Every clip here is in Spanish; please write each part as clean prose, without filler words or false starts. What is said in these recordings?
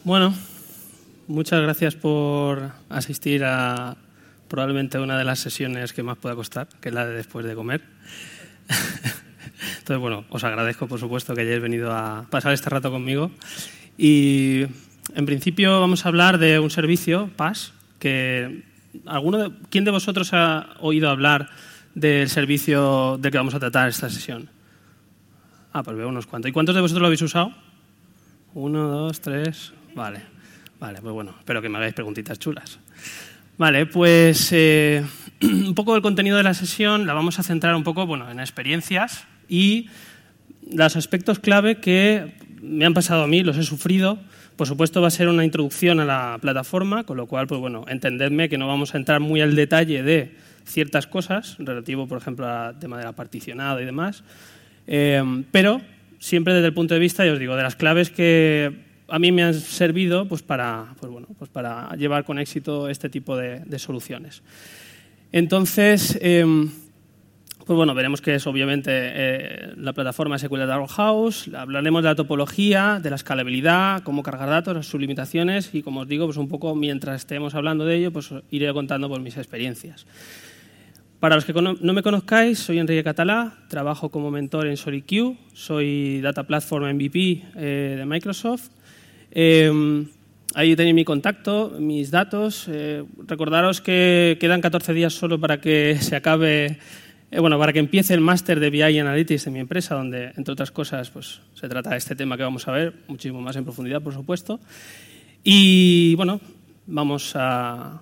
Bueno, muchas gracias por asistir a probablemente una de las sesiones que más pueda costar, que es la de después de comer. Entonces, bueno, os agradezco, por supuesto, que hayáis venido a pasar este rato conmigo. Y, en principio, vamos a hablar de un servicio, PaaS, que ¿quién de vosotros ha oído hablar del servicio del que vamos a tratar esta sesión? Pues veo unos cuantos. ¿Y cuántos de vosotros lo habéis usado? 1, 2, 3... Vale, pues bueno, espero que me hagáis preguntitas chulas. Vale, pues un poco del contenido de la sesión la vamos a centrar un poco en experiencias y los aspectos clave que me han pasado a mí, los he sufrido. Por supuesto, va a ser una introducción a la plataforma, con lo cual, pues bueno, entendedme que no vamos a entrar muy al detalle de ciertas cosas, relativo, por ejemplo, al tema de la particionada y demás, pero siempre desde el punto de vista, ya os digo, de las claves que a mí me han servido para llevar con éxito este tipo de soluciones. Entonces, veremos qué es obviamente la plataforma SQL Data Warehouse, hablaremos de la topología, de la escalabilidad, cómo cargar datos, sus limitaciones y, como os digo, pues un poco mientras estemos hablando de ello, pues iré contando mis experiencias. Para los que no me conozcáis, soy Enrique Català, trabajo como mentor en SoriQ, soy Data Platform MVP de Microsoft. Ahí tenéis mi contacto, mis datos. Recordaros que quedan 14 días solo para que se acabe, para que empiece el máster de BI Analytics de mi empresa, donde, entre otras cosas, pues se trata de este tema que vamos a ver, muchísimo más en profundidad, por supuesto. Y, vamos al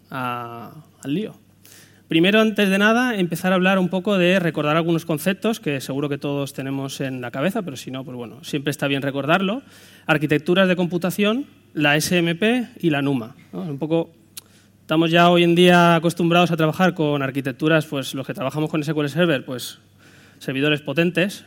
lío. Primero, antes de nada, empezar a hablar un poco de recordar algunos conceptos que seguro que todos tenemos en la cabeza, pero si no, pues bueno, siempre está bien recordarlo. Arquitecturas de computación, la SMP y la NUMA, ¿no? Un poco, estamos ya hoy en día acostumbrados a trabajar con arquitecturas, pues los que trabajamos con SQL Server, pues servidores potentes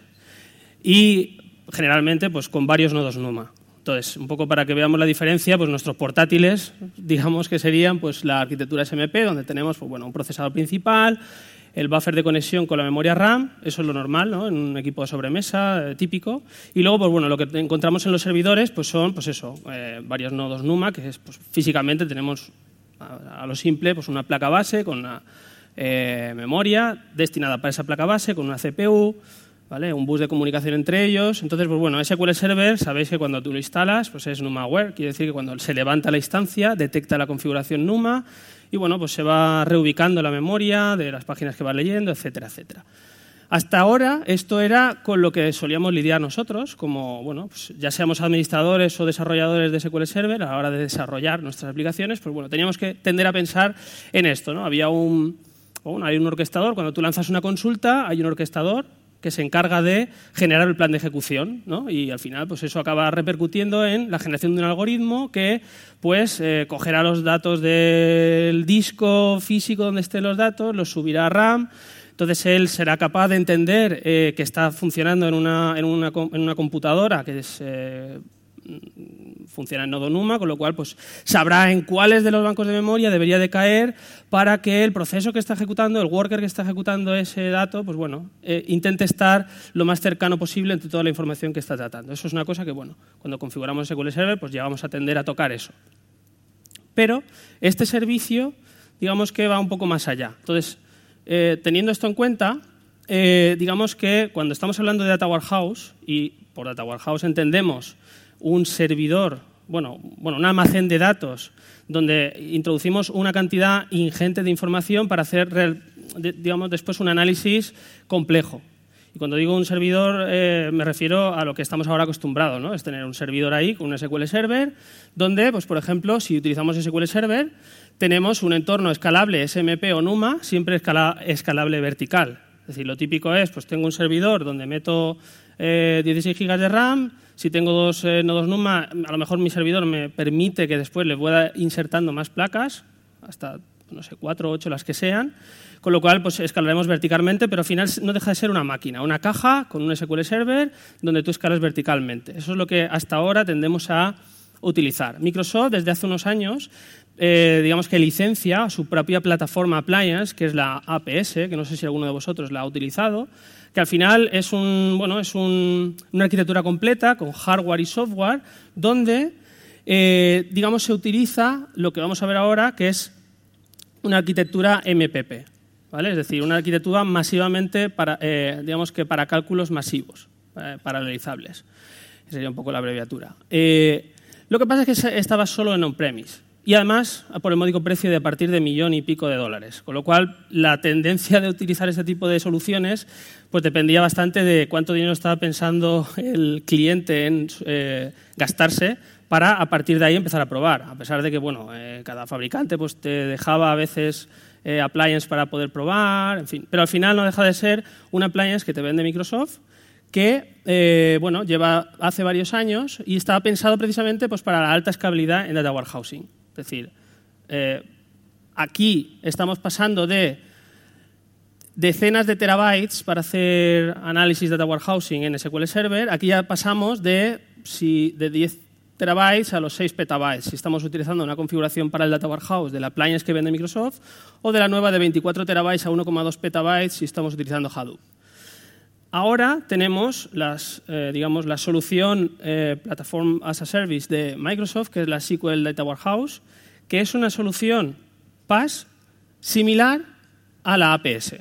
y generalmente pues con varios nodos NUMA. Entonces, un poco para que veamos la diferencia, pues nuestros portátiles, digamos que serían pues la arquitectura SMP, donde tenemos un procesador principal, el buffer de conexión con la memoria RAM, eso es lo normal, ¿no? En un equipo de sobremesa típico. Y luego, lo que encontramos en los servidores pues son varios nodos NUMA, que es, físicamente tenemos a lo simple una placa base con una memoria destinada para esa placa base, con una CPU, ¿vale? Un bus de comunicación entre ellos. Entonces, SQL Server, sabéis que cuando tú lo instalas, pues es NUMA-aware, quiere decir que cuando se levanta la instancia, detecta la configuración NUMA y, se va reubicando la memoria de las páginas que va leyendo, etcétera, etcétera. Hasta ahora, esto era con lo que solíamos lidiar nosotros, como, ya seamos administradores o desarrolladores de SQL Server, a la hora de desarrollar nuestras aplicaciones, pues teníamos que tender a pensar en esto, ¿no? Hay un orquestador, cuando tú lanzas una consulta, hay un orquestador que se encarga de generar el plan de ejecución, ¿no? Y al final pues eso acaba repercutiendo en la generación de un algoritmo que cogerá los datos del disco físico donde estén los datos, los subirá a RAM. Entonces él será capaz de entender que está funcionando en una computadora que funciona en nodo NUMA, con lo cual pues sabrá en cuáles de los bancos de memoria debería de caer para que el proceso que está ejecutando, el worker que está ejecutando ese dato, intente estar lo más cercano posible entre toda la información que está tratando. Eso es una cosa que, cuando configuramos SQL Server, pues ya vamos a tender a tocar eso. Pero este servicio, digamos que va un poco más allá. Entonces, teniendo esto en cuenta, digamos que cuando estamos hablando de Data Warehouse, y por Data Warehouse entendemos un servidor, un almacén de datos donde introducimos una cantidad ingente de información para hacer, después un análisis complejo. Y cuando digo un servidor me refiero a lo que estamos ahora acostumbrados, ¿no? Es tener un servidor ahí con un SQL Server donde, pues por ejemplo, si utilizamos SQL Server, tenemos un entorno escalable SMP o NUMA, siempre escalable vertical. Es decir, lo típico es, pues tengo un servidor donde meto 16 GB de RAM. Si tengo dos nodos NUMA, a lo mejor mi servidor me permite que después le pueda insertando más placas, hasta 4 o 8 las que sean, con lo cual pues escalaremos verticalmente, pero al final no deja de ser una máquina, una caja con un SQL Server donde tú escalas verticalmente. Eso es lo que hasta ahora tendemos a utilizar. Microsoft, desde hace unos años, digamos que licencia su propia plataforma appliance, que es la APS, que no sé si alguno de vosotros la ha utilizado, que al final es una arquitectura completa con hardware y software donde digamos, se utiliza lo que vamos a ver ahora, que es una arquitectura MPP, ¿vale? Es decir, una arquitectura masivamente para, digamos que para cálculos masivos, paralelizables. Sería un poco la abreviatura. Lo que pasa es que estaba solo en on-premise y además por el módico precio de a partir de $1.000.000 y pico, con lo cual la tendencia de utilizar este tipo de soluciones pues dependía bastante de cuánto dinero estaba pensando el cliente en gastarse para a partir de ahí empezar a probar, a pesar de que bueno, cada fabricante pues, te dejaba a veces appliance para poder probar, en fin, pero al final no deja de ser un appliance que te vende Microsoft que bueno, lleva hace varios años y estaba pensado precisamente pues, para la alta escalabilidad en data warehousing. Es decir, aquí estamos pasando de decenas de terabytes para hacer análisis de data warehousing en SQL Server, aquí ya pasamos de 10 terabytes a los 6 petabytes, si estamos utilizando una configuración para el data warehouse de la appliance que vende Microsoft o de la nueva de 24 terabytes a 1,2 petabytes si estamos utilizando Hadoop. Ahora tenemos digamos, la solución Platform as a Service de Microsoft, que es la SQL Data Warehouse, que es una solución PaaS similar a la APS.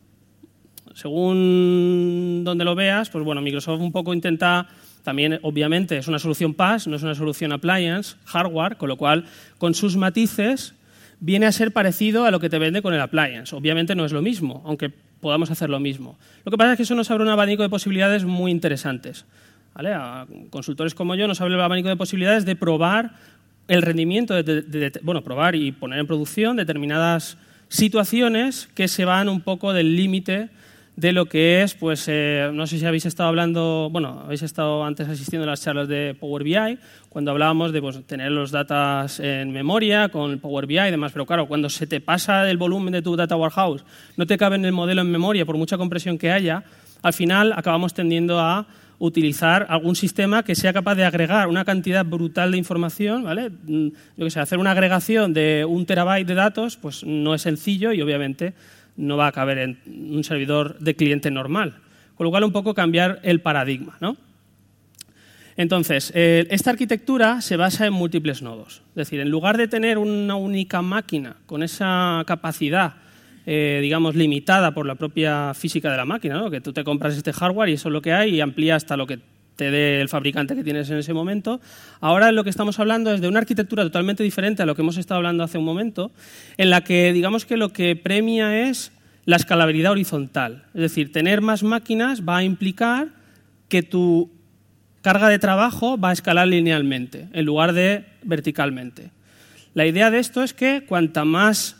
Según donde lo veas, pues bueno, Microsoft un poco intenta, también obviamente es una solución PaaS, no es una solución appliance, hardware, con lo cual con sus matices viene a ser parecido a lo que te vende con el appliance. Obviamente no es lo mismo, aunque podamos hacer lo mismo. Lo que pasa es que eso nos abre un abanico de posibilidades muy interesantes, ¿vale? A consultores como yo nos abre el abanico de posibilidades de probar el rendimiento, bueno, probar y poner en producción determinadas situaciones que se van un poco del límite de lo que es, pues, no sé si habéis estado hablando, bueno, habéis estado antes asistiendo a las charlas de Power BI, cuando hablábamos de pues, tener los datos en memoria con Power BI y demás, pero claro, cuando se te pasa el volumen de tu data warehouse, no te cabe en el modelo en memoria por mucha compresión que haya, al final acabamos tendiendo a utilizar algún sistema que sea capaz de agregar una cantidad brutal de información, ¿vale? Yo qué sé, hacer una agregación de 1 terabyte de datos, pues no es sencillo y obviamente no va a caber en un servidor de cliente normal. Con lo cual, un poco cambiar el paradigma, ¿no? Entonces, esta arquitectura se basa en múltiples nodos. Es decir, en lugar de tener una única máquina con esa capacidad, digamos, limitada por la propia física de la máquina, ¿no? Que tú te compras este hardware y eso es lo que hay y amplía hasta lo que te dé el fabricante que tienes en ese momento. Ahora lo que estamos hablando es de una arquitectura totalmente diferente a lo que hemos estado hablando hace un momento, en la que digamos que lo que premia es la escalabilidad horizontal. Es decir, tener más máquinas va a implicar que tu carga de trabajo va a escalar linealmente en lugar de verticalmente. La idea de esto es que cuanta más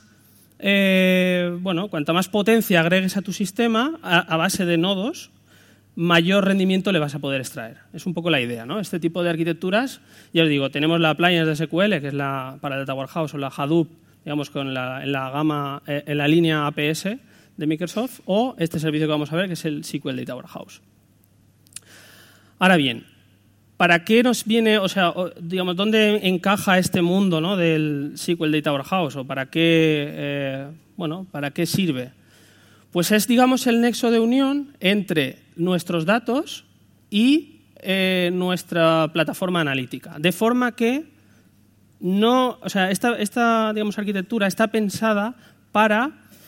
potencia agregues a tu sistema a base de nodos, mayor rendimiento le vas a poder extraer. Es un poco la idea, ¿no? Este tipo de arquitecturas, ya os digo, tenemos la appliance de SQL, que es la para Data Warehouse, o la Hadoop, digamos, en la gama, en la línea APS de Microsoft, o este servicio que vamos a ver, que es el SQL Data Warehouse. Ahora bien, ¿para qué nos viene, o sea, digamos, dónde encaja este mundo, ¿no? Del SQL Data Warehouse, o para qué, para qué sirve? Pues es, digamos, el nexo de unión entre nuestros datos y nuestra plataforma analítica. De forma que no, o sea, esta digamos, arquitectura está pensada para,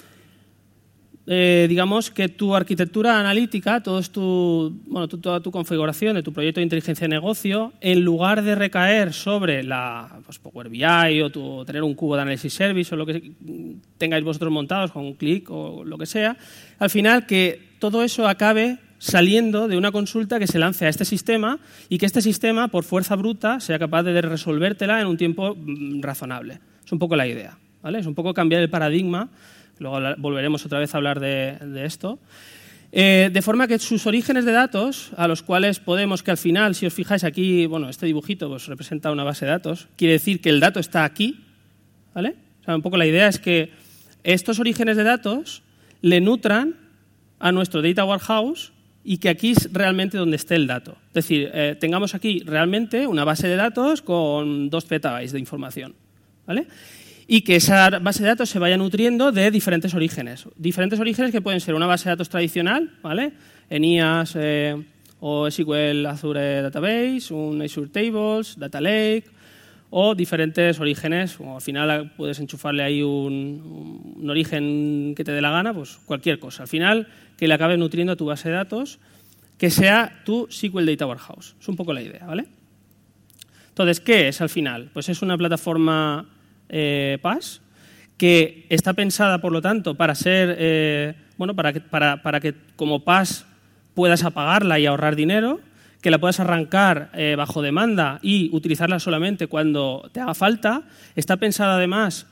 digamos, que tu arquitectura analítica, toda tu configuración de tu proyecto de inteligencia de negocio, en lugar de recaer sobre la Power BI o tener un cubo de análisis service o lo que tengáis vosotros montados con un clic o lo que sea, al final que todo eso acabe saliendo de una consulta que se lance a este sistema y que este sistema, por fuerza bruta, sea capaz de resolvértela en un tiempo razonable. Es un poco la idea, ¿vale? Es un poco cambiar el paradigma. Luego volveremos otra vez a hablar de esto. De forma que sus orígenes de datos, a los cuales podemos, que al final, si os fijáis aquí, bueno, este dibujito pues, representa una base de datos, quiere decir que el dato está aquí, ¿vale? O sea, un poco la idea es que estos orígenes de datos le nutran a nuestro data warehouse y que aquí es realmente donde esté el dato. Es decir, tengamos aquí realmente una base de datos con 2 petabytes de información, ¿vale? Y que esa base de datos se vaya nutriendo de diferentes orígenes. Diferentes orígenes que pueden ser una base de datos tradicional, ¿vale? ENIAS o SQL Azure Database, un Azure Tables, Data Lake, o diferentes orígenes, o al final puedes enchufarle ahí un origen que te dé la gana, pues cualquier cosa. Al final, que le acabe nutriendo a tu base de datos, que sea tu SQL Data Warehouse. Es un poco la idea, ¿vale? Entonces, ¿qué es al final? Pues es una plataforma PaaS que está pensada, por lo tanto, para ser, para que como PaaS puedas apagarla y ahorrar dinero, que la puedas arrancar bajo demanda y utilizarla solamente cuando te haga falta. Está pensada además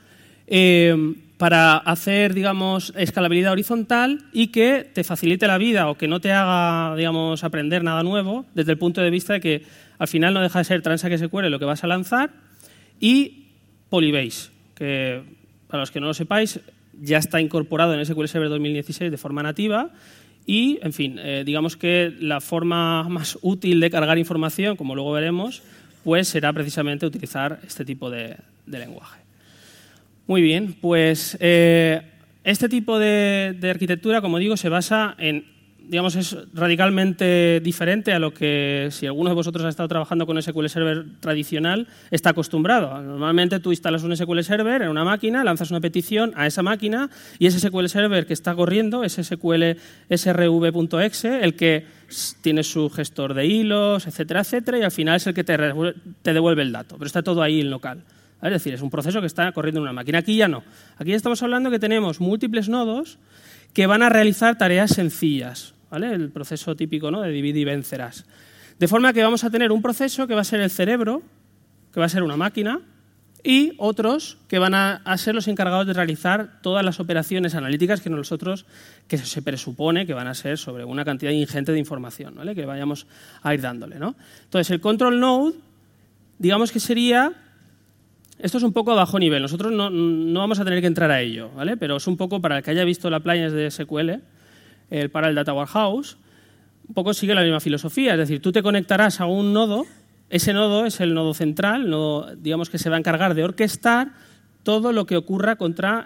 para hacer, digamos, escalabilidad horizontal y que te facilite la vida o que no te haga, digamos, aprender nada nuevo desde el punto de vista de que al final no deja de ser Transact SQL lo que vas a lanzar, y Polybase, que para los que no lo sepáis ya está incorporado en SQL Server 2016 de forma nativa. Y, en fin, digamos que la forma más útil de cargar información, como luego veremos, pues será precisamente utilizar este tipo de lenguaje. Muy bien, pues este tipo de arquitectura, como digo, se basa en, digamos, es radicalmente diferente a lo que, si alguno de vosotros ha estado trabajando con SQL Server tradicional, está acostumbrado. Normalmente tú instalas un SQL Server en una máquina, lanzas una petición a esa máquina y ese SQL Server que está corriendo es SQL srv.exe, el que tiene su gestor de hilos, etcétera, etcétera, y al final es el que te devuelve el dato, pero está todo ahí en local. Es decir, es un proceso que está corriendo en una máquina. Aquí ya no. Aquí ya estamos hablando que tenemos múltiples nodos que van a realizar tareas sencillas, ¿vale? El proceso típico, ¿no?, de divide y vencerás. De forma que vamos a tener un proceso que va a ser el cerebro, que va a ser una máquina, y otros que van a ser los encargados de realizar todas las operaciones analíticas que se presupone que van a ser sobre una cantidad ingente de información, ¿vale?, que vayamos a ir dándole, ¿no? Entonces, el control node, digamos que sería... Esto es un poco a bajo nivel, nosotros no vamos a tener que entrar a ello, ¿vale? Pero es un poco para el que haya visto la appliance de SQL, para el Data Warehouse, un poco sigue la misma filosofía, es decir, tú te conectarás a un nodo, ese nodo es el nodo central, digamos que se va a encargar de orquestar todo lo que ocurra contra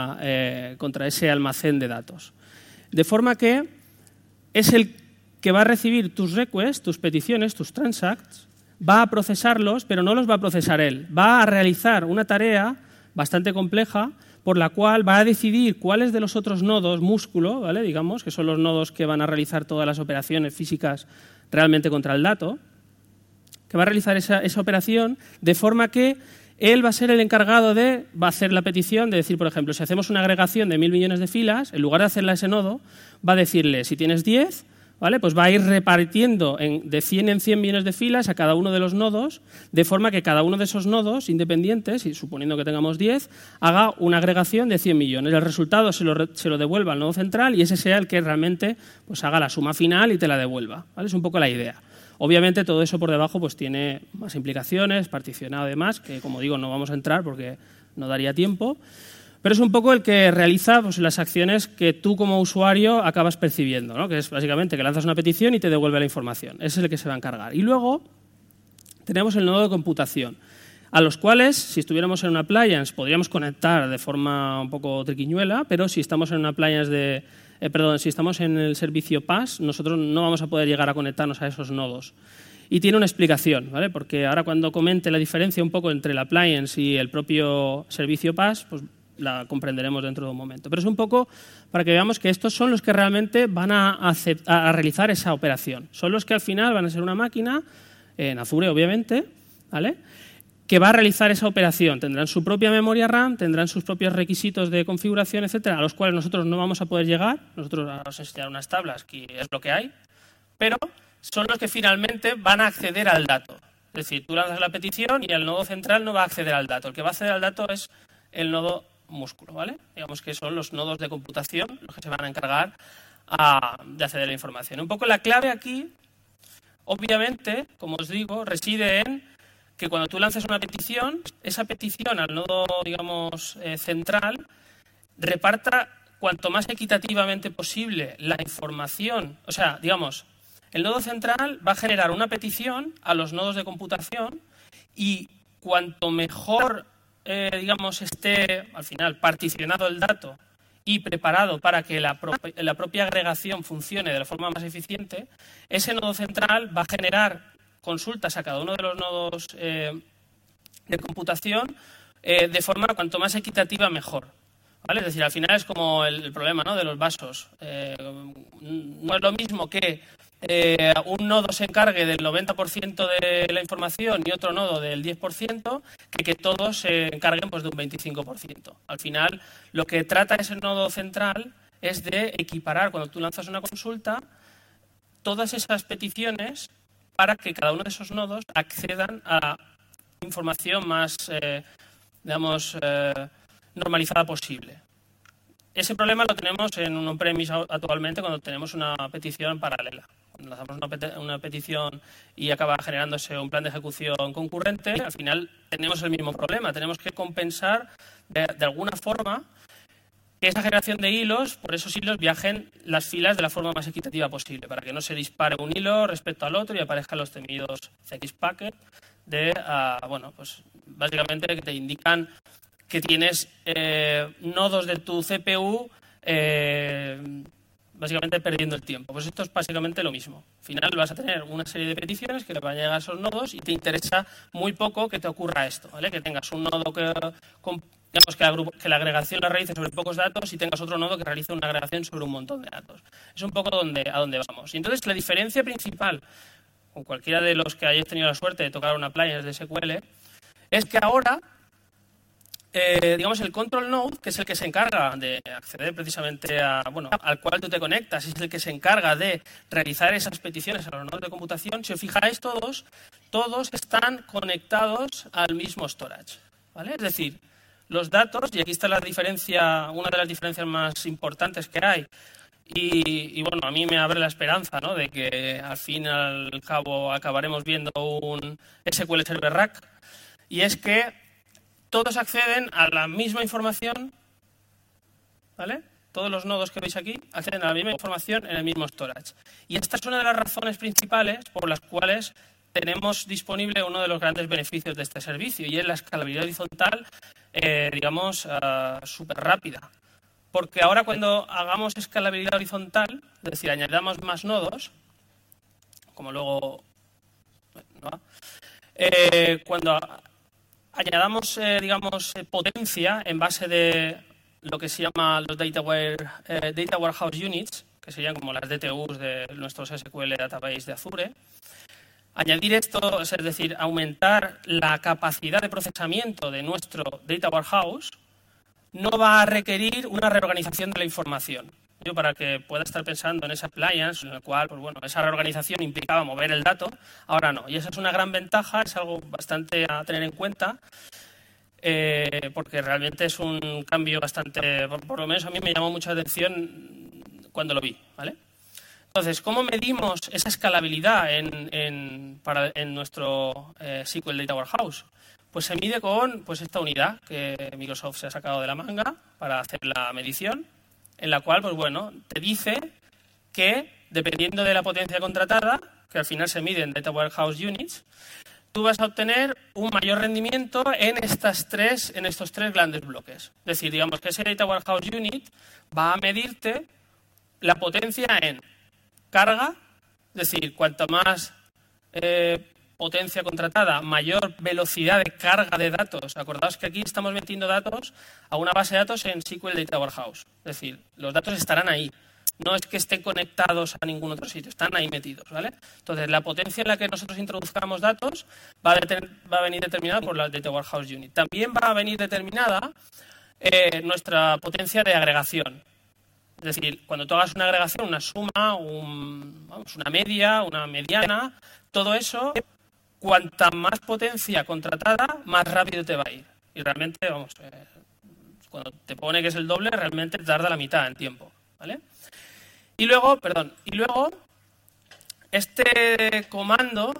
ese almacén de datos. De forma que es el que va a recibir tus requests, tus peticiones, tus transacts, va a procesarlos, pero no los va a procesar él. Va a realizar una tarea bastante compleja por la cual va a decidir cuáles de los otros nodos músculo, ¿vale?, digamos, que son los nodos que van a realizar todas las operaciones físicas realmente contra el dato, que va a realizar esa operación de forma que él va a ser el encargado va a hacer la petición de decir, por ejemplo, si hacemos una agregación de 1.000 millones de filas, en lugar de hacerla a ese nodo, va a decirle, si tienes 10... ¿vale?, pues va a ir repartiendo de 100 en 100 millones de filas a cada uno de los nodos, de forma que cada uno de esos nodos independientes, y suponiendo que tengamos 10, haga una agregación de 100 millones. El resultado se lo devuelva al nodo central y ese sea el que realmente pues, haga la suma final y te la devuelva, ¿vale? Es un poco la idea. Obviamente todo eso por debajo pues, tiene más implicaciones, particionado y demás, que como digo no vamos a entrar porque no daría tiempo. Pero es un poco el que realiza pues, las acciones que tú como usuario acabas percibiendo, ¿no?, que es básicamente que lanzas una petición y te devuelve la información. Ese es el que se va a encargar. Y luego tenemos el nodo de computación, a los cuales, si estuviéramos en una appliance, podríamos conectar de forma un poco triquiñuela, pero si estamos en una appliance si estamos en el servicio PaaS, nosotros no vamos a poder llegar a conectarnos a esos nodos. Y tiene una explicación, ¿vale?, porque ahora cuando comente la diferencia un poco entre el appliance y el propio servicio PaaS, pues la comprenderemos dentro de un momento. Pero es un poco para que veamos que estos son los que realmente van a realizar esa operación. Son los que al final van a ser una máquina, en Azure obviamente, ¿vale?, que va a realizar esa operación. Tendrán su propia memoria RAM, tendrán sus propios requisitos de configuración, etcétera, a los cuales nosotros no vamos a poder llegar. Nosotros vamos a enseñar unas tablas, que es lo que hay, pero son los que finalmente van a acceder al dato. Es decir, tú lanzas la petición y el nodo central no va a acceder al dato. El que va a acceder al dato es el nodo músculo, ¿vale? Digamos que son los nodos de computación los que se van a encargar de acceder a la información. Un poco la clave aquí, obviamente, como os digo, reside en que cuando tú lanzas una petición, esa petición al nodo, digamos, central, reparta cuanto más equitativamente posible la información. O sea, digamos, el nodo central va a generar una petición a los nodos de computación y cuanto mejor digamos, esté al final particionado el dato y preparado para que la propia agregación funcione de la forma más eficiente, ese nodo central va a generar consultas a cada uno de los nodos de computación de forma cuanto más equitativa mejor. ¿Vale? Es decir, al final es como el problema, ¿no?, de los vasos. No es lo mismo que un nodo se encargue del 90% de la información y otro nodo del 10%, que todos se encarguen pues, de un 25%. Al final, lo que trata ese nodo central es de equiparar, cuando tú lanzas una consulta, todas esas peticiones para que cada uno de esos nodos accedan a información más, normalizada posible. Ese problema lo tenemos en un on-premise actualmente cuando tenemos una petición paralela. Cuando lanzamos una petición y acaba generándose un plan de ejecución concurrente, al final tenemos el mismo problema. Tenemos que compensar de alguna forma que esa generación de hilos, por esos hilos viajen las filas de la forma más equitativa posible, para que no se dispare un hilo respecto al otro y aparezcan los temidos CX-packet pues básicamente que te indican que tienes nodos de tu CPU básicamente perdiendo el tiempo. Pues esto es básicamente lo mismo. Al final vas a tener una serie de peticiones que le van a llegar a esos nodos y te interesa muy poco que te ocurra esto, ¿vale? Que tengas un nodo que la agregación la realice sobre pocos datos y tengas otro nodo que realice una agregación sobre un montón de datos. Es un poco a dónde vamos. Y entonces la diferencia principal con cualquiera de los que hayáis tenido la suerte de tocar una appliance de SQL es que ahora el control node, que es el que se encarga de acceder precisamente al cual tú te conectas, es el que se encarga de realizar esas peticiones a los nodos de computación. Si os fijáis, todos están conectados al mismo storage, ¿vale? Es decir, los datos, y aquí está la diferencia, una de las diferencias más importantes que hay, y bueno, a mí me abre la esperanza, ¿no?, de que al fin y al cabo acabaremos viendo un SQL Server Rack, y es que todos acceden a la misma información, ¿vale? Todos los nodos que veis aquí acceden a la misma información en el mismo storage. Y esta es una de las razones principales por las cuales tenemos disponible uno de los grandes beneficios de este servicio, y es la escalabilidad horizontal, súper rápida. Porque ahora cuando hagamos escalabilidad horizontal, es decir, añadamos más nodos, como luego, ¿no?, cuando añadamos, potencia en base de lo que se llama los Data Warehouse Units, que serían como las DTUs de nuestros SQL Database de Azure. Añadir esto, es decir, aumentar la capacidad de procesamiento de nuestro Data Warehouse, no va a requerir una reorganización de la información. Yo, para que pueda estar pensando en esa appliance, en el cual esa reorganización implicaba mover el dato, ahora no. Y esa es una gran ventaja, es algo bastante a tener en cuenta, porque realmente es un cambio bastante, por lo menos a mí me llamó mucha atención cuando lo vi, ¿vale? Entonces, ¿cómo medimos esa escalabilidad en nuestro SQL Data Warehouse? Pues se mide con esta unidad que Microsoft se ha sacado de la manga para hacer la medición, en la cual, te dice que, dependiendo de la potencia contratada, que al final se mide en Data Warehouse Units, tú vas a obtener un mayor rendimiento en estos tres grandes bloques. Es decir, digamos que ese Data Warehouse Unit va a medirte la potencia en carga, es decir, cuanto más potencia contratada, mayor velocidad de carga de datos. Acordaos que aquí estamos metiendo datos a una base de datos en SQL Data Warehouse. Es decir, los datos estarán ahí. No es que estén conectados a ningún otro sitio, están ahí metidos, ¿vale? Entonces, la potencia en la que nosotros introduzcamos datos va a venir determinada por la Data Warehouse Unit. También va a venir determinada nuestra potencia de agregación. Es decir, cuando tú hagas una agregación, una suma, una media, una mediana, todo eso, cuanta más potencia contratada, más rápido te va a ir. Y realmente, cuando te pone que es el doble, realmente tarda la mitad en tiempo, ¿vale? Y luego, este comando,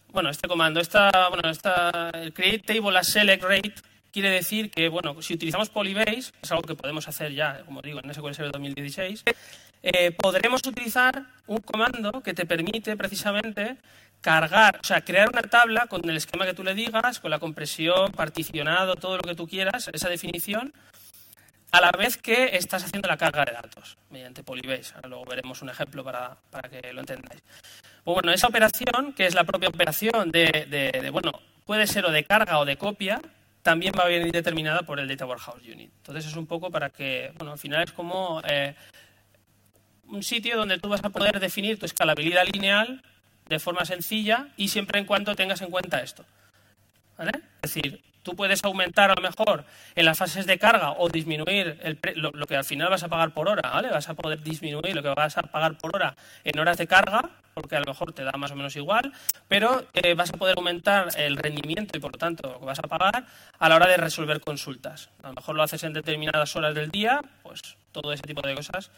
el create table as select rate, quiere decir que, si utilizamos Polybase, es algo que podemos hacer ya, como digo, en SQL Server 2016, podremos utilizar un comando que te permite precisamente crear una tabla con el esquema que tú le digas, con la compresión, particionado, todo lo que tú quieras, esa definición, a la vez que estás haciendo la carga de datos mediante Polybase. Ahora luego veremos un ejemplo para que lo entendáis. Pues esa operación, que es la propia operación de puede ser o de carga o de copia, también va a venir determinada por el Data Warehouse Unit. Entonces es un poco para que, bueno, al final es como un sitio donde tú vas a poder definir tu escalabilidad lineal de forma sencilla y siempre en cuando tengas en cuenta esto, ¿vale? Es decir, tú puedes aumentar a lo mejor en las fases de carga o disminuir lo que al final vas a pagar por hora, ¿vale? Vas a poder disminuir lo que vas a pagar por hora en horas de carga, porque a lo mejor te da más o menos igual, pero vas a poder aumentar el rendimiento y por lo tanto lo que vas a pagar a la hora de resolver consultas. A lo mejor lo haces en determinadas horas del día, pues todo ese tipo de cosas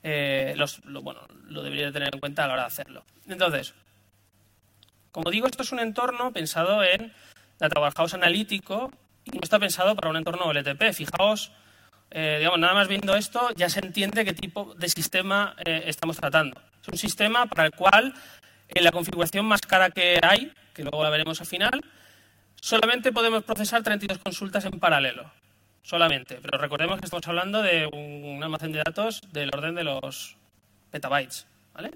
lo deberías tener en cuenta a la hora de hacerlo. Entonces, como digo, esto es un entorno pensado en Data Warehouse analítico y no está pensado para un entorno OLTP. Fijaos, nada más viendo esto ya se entiende qué tipo de sistema estamos tratando. Es un sistema para el cual en la configuración más cara que hay, que luego la veremos al final, solamente podemos procesar 32 consultas en paralelo. Solamente. Pero recordemos que estamos hablando de un almacén de datos del orden de los petabytes, ¿vale?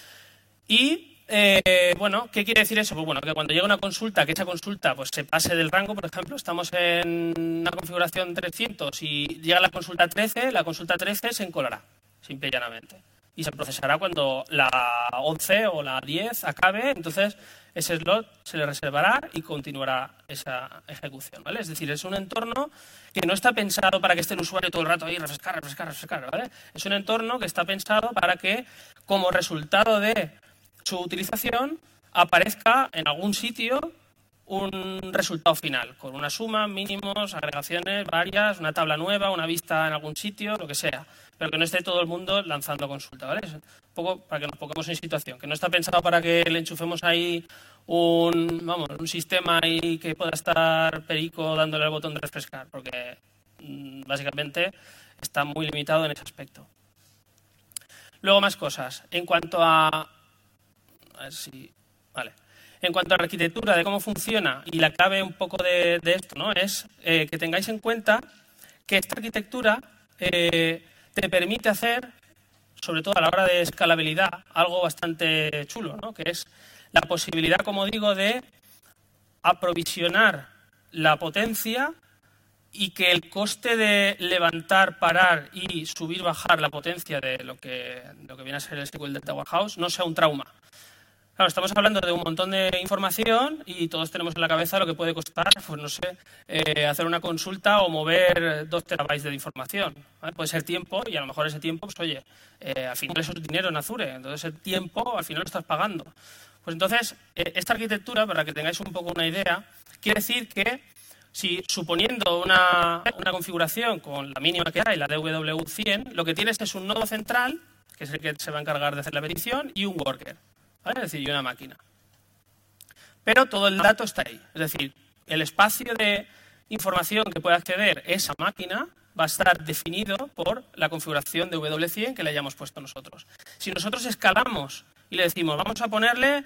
Y ¿qué quiere decir eso? Pues bueno, que cuando llega una consulta, que esa consulta pues se pase del rango, por ejemplo, estamos en una configuración 300 y llega la consulta 13 se encolará, simple y llanamente. Y se procesará cuando la 11 o la 10 acabe, entonces ese slot se le reservará y continuará esa ejecución, ¿vale? Es decir, es un entorno que no está pensado para que esté el usuario todo el rato ahí refrescar, ¿vale? Es un entorno que está pensado para que, como resultado de su utilización, aparezca en algún sitio un resultado final, con una suma, mínimos, agregaciones varias, una tabla nueva, una vista en algún sitio, lo que sea, pero que no esté todo el mundo lanzando consulta, ¿vale? Es un poco para que nos pongamos en situación, que no está pensado para que le enchufemos ahí un sistema ahí que pueda estar perico dándole al botón de refrescar, porque básicamente está muy limitado en ese aspecto. Luego más cosas. En cuanto a ver si... Vale. En cuanto a la arquitectura, de cómo funciona, y la clave un poco de esto, ¿no? Es que tengáis en cuenta que esta arquitectura te permite hacer, sobre todo a la hora de escalabilidad, algo bastante chulo, ¿no? Que es la posibilidad, como digo, de aprovisionar la potencia y que el coste de levantar, parar y subir, bajar la potencia de lo que viene a ser el SQL Data Warehouse no sea un trauma. Claro, estamos hablando de un montón de información y todos tenemos en la cabeza lo que puede costar, pues no sé, hacer una consulta o mover 2 terabytes de información, ¿vale? Puede ser tiempo y a lo mejor ese tiempo, pues oye, al final eso es dinero en Azure, entonces el tiempo al final lo estás pagando. Pues entonces, esta arquitectura, para que tengáis un poco una idea, quiere decir que si suponiendo una configuración con la mínima que hay, la DW100, lo que tienes es un nodo central, que es el que se va a encargar de hacer la petición, y un worker. ¿Vale? Es decir, y una máquina. Pero todo el dato está ahí. Es decir, el espacio de información que puede acceder esa máquina va a estar definido por la configuración de W100 que le hayamos puesto nosotros. Si nosotros escalamos y le decimos, vamos a ponerle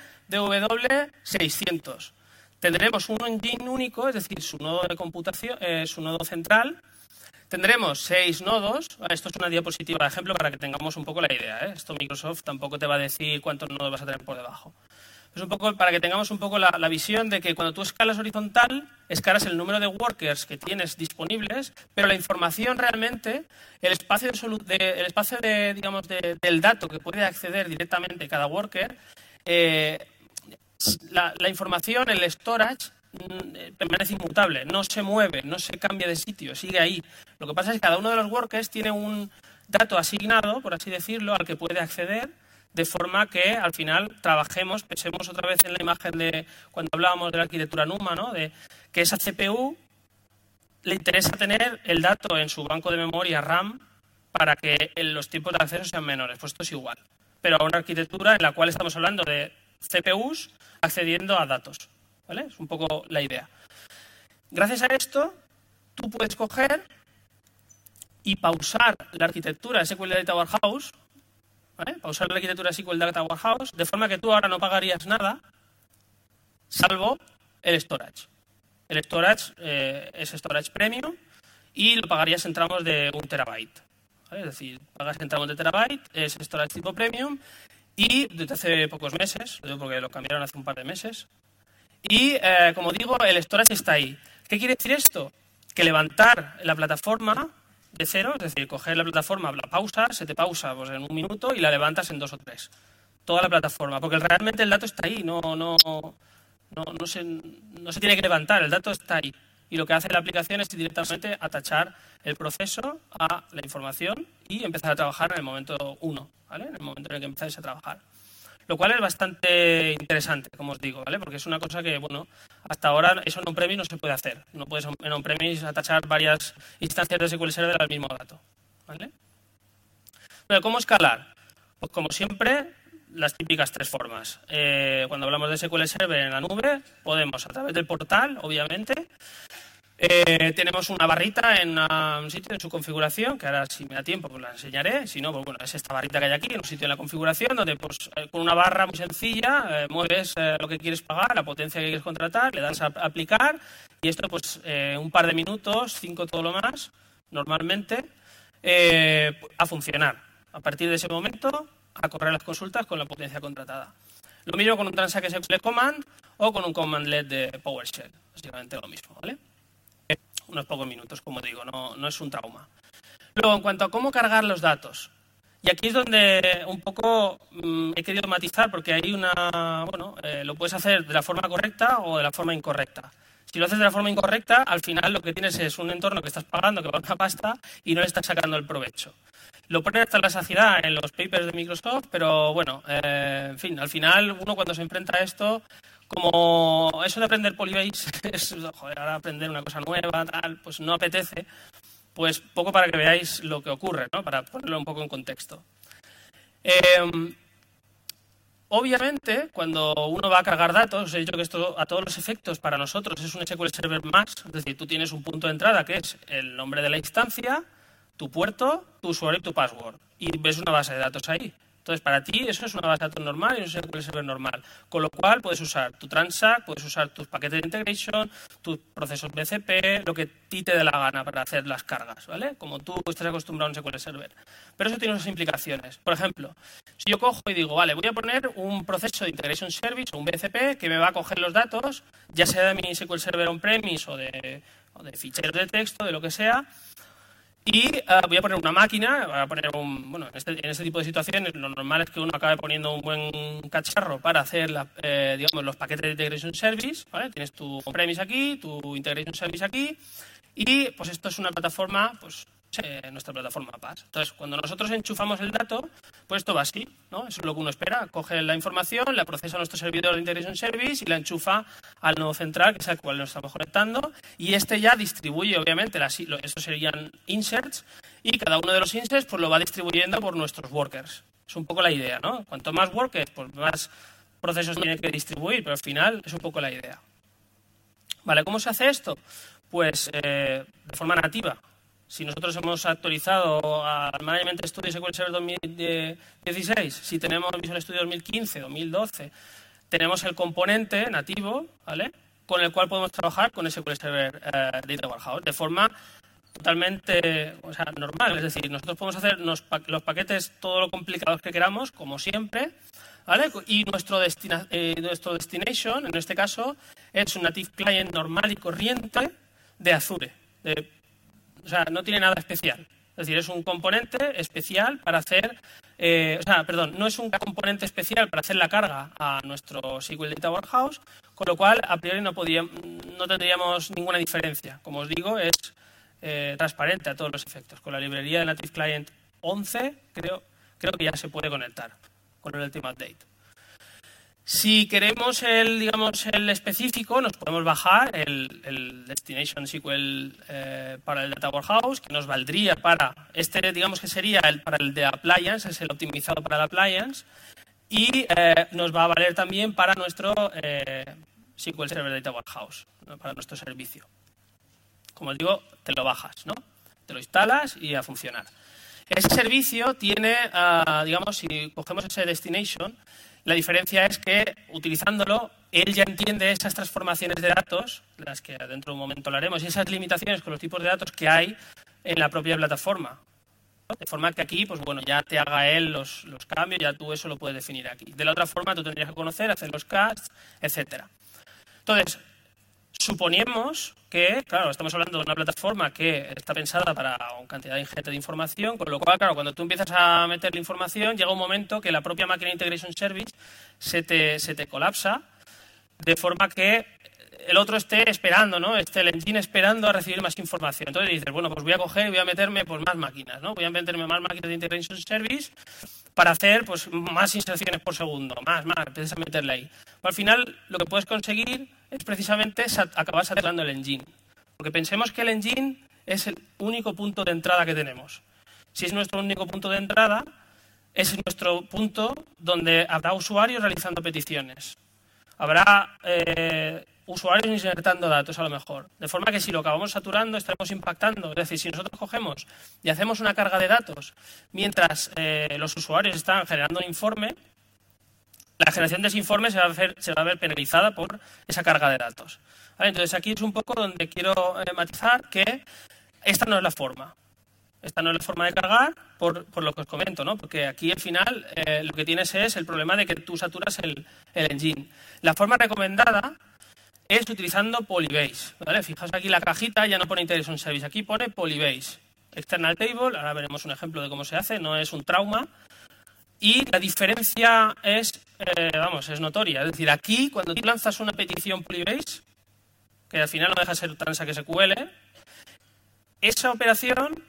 W600, tendremos un engine único, es decir, su nodo de computación, su nodo central. Tendremos 6 nodos. Esto es una diapositiva de ejemplo para que tengamos un poco la idea, ¿eh? Esto Microsoft tampoco te va a decir cuántos nodos vas a tener por debajo. Es un poco para que tengamos un poco la visión de que cuando tú escalas horizontal, escalas el número de workers que tienes disponibles, pero la información realmente, el espacio del dato que puede acceder directamente cada worker, la información, el storage, permanece inmutable, no se mueve, no se cambia de sitio, sigue ahí. Lo que pasa es que cada uno de los workers tiene un dato asignado, por así decirlo, al que puede acceder, de forma que al final trabajemos, pensemos otra vez en la imagen de cuando hablábamos de la arquitectura NUMA, ¿no? De que esa CPU le interesa tener el dato en su banco de memoria RAM para que los tiempos de acceso sean menores. Pues esto es igual, pero a una arquitectura en la cual estamos hablando de CPUs accediendo a datos, ¿vale? Es un poco la idea. Gracias a esto, tú puedes coger y pausar la arquitectura de SQL Data Warehouse, ¿vale? Pausar la arquitectura de SQL Data Warehouse, de forma que tú ahora no pagarías nada, salvo el storage. El storage es storage premium y lo pagarías en tramos de 1 terabyte, ¿vale? Es decir, pagas en tramos de terabyte, es storage tipo premium y desde hace pocos meses, porque lo cambiaron hace un par de meses, Y, como digo, el storage está ahí. ¿Qué quiere decir esto? Que levantar la plataforma de cero, es decir, coger la plataforma, la pausas, se te pausa pues, en 1 minuto y la levantas en 2 o 3. Toda la plataforma, porque realmente el dato está ahí, no se tiene que levantar, el dato está ahí. Y lo que hace la aplicación es directamente atachar el proceso a la información y empezar a trabajar en el momento 1, ¿vale? En el momento en el que empezáis a trabajar. Lo cual es bastante interesante, como os digo, ¿vale? Porque es una cosa que, bueno, hasta ahora eso en on-premise no se puede hacer. No puedes en on-premise atachar varias instancias de SQL Server al mismo dato, ¿vale? Pero ¿cómo escalar? Pues como siempre, las típicas 3 formas. Cuando hablamos de SQL Server en la nube, podemos a través del portal, obviamente. Tenemos una barrita en un sitio en su configuración, que ahora si me da tiempo pues la enseñaré, si no, pues bueno, es esta barrita que hay aquí, en un sitio en la configuración, donde pues con una barra muy sencilla mueves lo que quieres pagar, la potencia que quieres contratar, le das a aplicar y esto pues un par de minutos, 5 todo lo más, normalmente, a funcionar. A partir de ese momento, a correr las consultas con la potencia contratada. Lo mismo con un Transact SQL Command o con un Commandlet de PowerShell, básicamente lo mismo, ¿vale? Unos pocos minutos, como digo, no es un trauma. Luego, en cuanto a cómo cargar los datos, y aquí es donde un poco he querido matizar, porque hay lo puedes hacer de la forma correcta o de la forma incorrecta. Si lo haces de la forma incorrecta, al final lo que tienes es un entorno que estás pagando, que va una pasta, y no le estás sacando el provecho. Lo ponen hasta la saciedad en los papers de Microsoft, pero bueno, en fin, al final uno cuando se enfrenta a esto, como eso de aprender Polybase es, joder, ahora aprender una cosa nueva, tal, pues no apetece, pues poco para que veáis lo que ocurre, ¿no? Para ponerlo un poco en contexto. Obviamente, cuando uno va a cargar datos, os he dicho que esto a todos los efectos para nosotros es un SQL Server más, es decir, tú tienes un punto de entrada que es el nombre de la instancia, tu puerto, tu usuario y tu password. Y ves una base de datos ahí. Entonces, para ti eso es una base de datos normal y un SQL Server normal. Con lo cual, puedes usar tu Transact, puedes usar tus paquetes de integration, tus procesos BCP, lo que a ti te dé la gana para hacer las cargas, ¿vale? Como tú estés acostumbrado a un SQL Server. Pero eso tiene unas implicaciones. Por ejemplo, si yo cojo y digo, vale, voy a poner un proceso de Integration Service o un BCP que me va a coger los datos, ya sea de mi SQL Server on-premise o de ficheros de texto, de lo que sea, y voy a poner una máquina, voy a poner en este tipo de situaciones lo normal es que uno acabe poniendo un buen cacharro para hacer los paquetes de Integration Service, ¿vale? Tienes tu on-premise aquí, tu Integration Service aquí, y pues esto es una plataforma, pues nuestra plataforma PaaS. Entonces, cuando nosotros enchufamos el dato, pues esto va así, ¿no? Eso es lo que uno espera. Coge la información, la procesa a nuestro servidor de Integration Service y la enchufa al nodo central, que es al cual nos estamos conectando, y este ya distribuye, obviamente, estos serían inserts, y cada uno de los inserts pues lo va distribuyendo por nuestros workers. Es un poco la idea, ¿no? Cuanto más workers, pues más procesos tiene que distribuir, pero al final es un poco la idea. Vale, ¿cómo se hace esto? Pues de forma nativa. Si nosotros hemos actualizado al Management Studio SQL Server 2016, si tenemos Visual Studio 2015, 2012, tenemos el componente nativo, ¿vale?, con el cual podemos trabajar con SQL Server Data Warehouse de forma totalmente normal. Es decir, nosotros podemos hacer los paquetes todo lo complicados que queramos, como siempre, ¿vale? Y nuestro destination, en este caso, es un native client normal y corriente de Azure. No tiene nada especial. Es decir, es un componente especial para hacer... no es un componente especial para hacer la carga a nuestro SQL Data Warehouse, con lo cual, a priori, no tendríamos ninguna diferencia. Como os digo, es transparente a todos los efectos. Con la librería de Native Client 11, creo que ya se puede conectar con el Ultimate Date. Si queremos el específico, nos podemos bajar el Destination SQL para el Data Warehouse, que nos valdría para que sería para el de Appliance, es el optimizado para el Appliance, y nos va a valer también para nuestro SQL Server Data Warehouse, ¿no?, para nuestro servicio. Como os digo, te lo bajas, ¿no? Te lo instalas y a funcionar. Ese servicio tiene, si cogemos ese Destination, la diferencia es que, utilizándolo, él ya entiende esas transformaciones de datos, las que dentro de un momento lo haremos, y esas limitaciones con los tipos de datos que hay en la propia plataforma. De forma que aquí, pues bueno, ya te haga él los cambios, ya tú eso lo puedes definir aquí. De la otra forma, tú tendrías que conocer, hacer los casts, etcétera. Entonces, suponemos que, claro, estamos hablando de una plataforma que está pensada para una cantidad ingente de información, con lo cual, claro, cuando tú empiezas a meter la información, llega un momento que la propia máquina Integration Service se te colapsa, de forma que el otro esté esperando, ¿no? Esté el engine esperando a recibir más información. Entonces dices, bueno, pues voy a coger y voy a meterme pues, más máquinas, ¿no? Voy a meterme más máquinas de Integration Service para hacer pues, más inserciones por segundo, más, empiezas a meterle ahí. Al final, lo que puedes conseguir es precisamente acabar saturando el engine. Porque pensemos que el engine es el único punto de entrada que tenemos. Si es nuestro único punto de entrada, es nuestro punto donde habrá usuarios realizando peticiones. Habrá usuarios insertando datos a lo mejor. De forma que si lo acabamos saturando, estaremos impactando. Es decir, si nosotros cogemos y hacemos una carga de datos mientras los usuarios están generando un informe, la generación de ese informe se va a ver penalizada por esa carga de datos. ¿Vale? Entonces aquí es un poco donde quiero matizar que esta no es la forma. Esta no es la forma de cargar por lo que os comento, ¿no? Porque aquí al final lo que tienes es el problema de que tú saturas el engine. La forma recomendada es utilizando Polybase, ¿vale? Fijaos aquí la cajita, ya no pone Integration Service, aquí pone Polybase. External Table, ahora veremos un ejemplo de cómo se hace, no es un trauma. Y la diferencia es notoria. Es decir, aquí cuando tú lanzas una petición Polybase, que al final no deja de ser Transact SQL, esa operación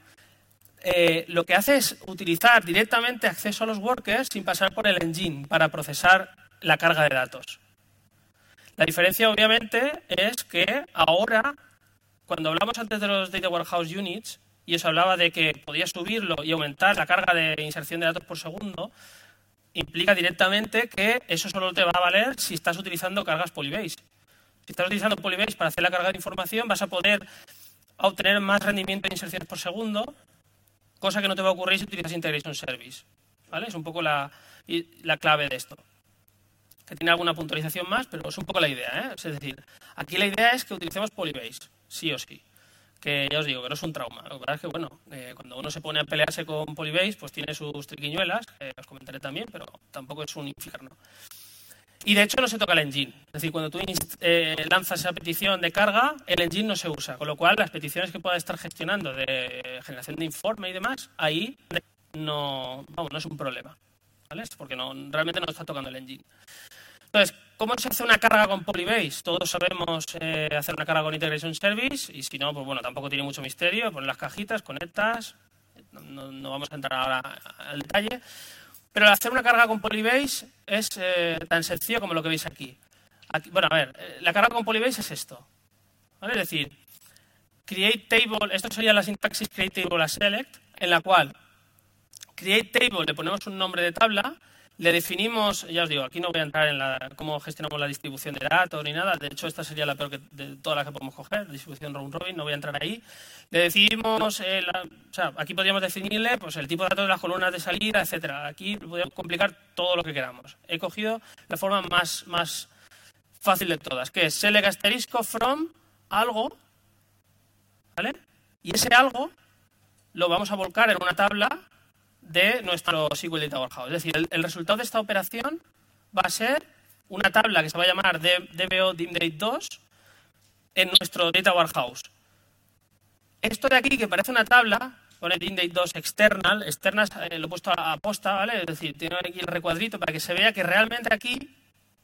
lo que hace es utilizar directamente acceso a los workers sin pasar por el engine para procesar la carga de datos. La diferencia, obviamente, es que ahora, cuando hablamos antes de los Data Warehouse Units, y os hablaba de que podías subirlo y aumentar la carga de inserción de datos por segundo, implica directamente que eso solo te va a valer si estás utilizando cargas Polybase. Si estás utilizando Polybase para hacer la carga de información, vas a poder obtener más rendimiento de inserciones por segundo, cosa que no te va a ocurrir si utilizas Integration Service. ¿Vale? Es un poco la clave de esto. Que tiene alguna puntualización más, pero es un poco la idea, ¿eh? Es decir, aquí la idea es que utilicemos Polybase, sí o sí. Que ya os digo, que no es un trauma. Lo que pasa es que, bueno, cuando uno se pone a pelearse con Polybase, pues tiene sus triquiñuelas, que os comentaré también, pero tampoco es un infierno. Y de hecho no se toca el engine. Es decir, cuando tú lanzas esa petición de carga, el engine no se usa. Con lo cual, las peticiones que puedas estar gestionando de generación de informe y demás, ahí no es un problema. ¿Vale? Porque realmente no está tocando el engine. Entonces, ¿cómo se hace una carga con Polybase? Todos sabemos hacer una carga con Integration Service y si no, pues bueno, tampoco tiene mucho misterio. Pones las cajitas, conectas, no vamos a entrar ahora al detalle. Pero hacer una carga con Polybase es tan sencillo como lo que veis aquí. Bueno, a ver, la carga con Polybase es esto. ¿Vale? Es decir, create table, esto sería la sintaxis create table as select, en la cual create table le ponemos un nombre de tabla, le definimos, ya os digo, aquí no voy a entrar en cómo gestionamos la distribución de datos ni nada, de hecho esta sería la peor de todas las que podemos coger, distribución round robin, no voy a entrar ahí. Le decidimos, aquí podríamos definirle pues, el tipo de datos de las columnas de salida, etcétera. Aquí podemos complicar todo lo que queramos. He cogido la forma más fácil de todas, que es select asterisco from algo, ¿vale? Y ese algo lo vamos a volcar en una tabla de nuestro SQL Data Warehouse. Es decir, el resultado de esta operación va a ser una tabla que se va a llamar DBO DIMDate 2 en nuestro Data Warehouse. Esto de aquí, que parece una tabla, pone DIMDate 2 external lo he puesto a posta, ¿vale? Es decir, tiene aquí el recuadrito para que se vea que realmente aquí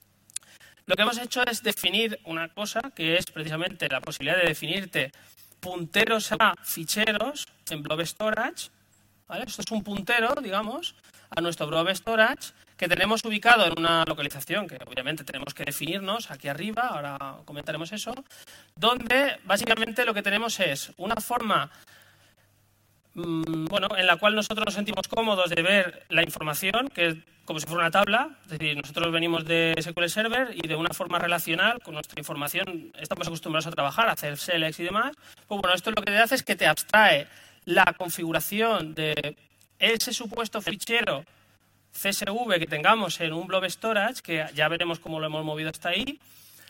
lo que hemos hecho es definir una cosa que es precisamente la posibilidad de definirte punteros a ficheros en Blob Storage. ¿Vale? Esto es un puntero, digamos, a nuestro Blob Storage que tenemos ubicado en una localización que obviamente tenemos que definirnos aquí arriba, ahora comentaremos eso, donde básicamente lo que tenemos es una forma en la cual nosotros nos sentimos cómodos de ver la información, que es como si fuera una tabla, es decir, nosotros venimos de SQL Server y de una forma relacional con nuestra información estamos acostumbrados a trabajar, a hacer selects y demás. Pues bueno, esto lo que te hace es que te abstrae la configuración de ese supuesto fichero CSV que tengamos en un Blob Storage, que ya veremos cómo lo hemos movido hasta ahí,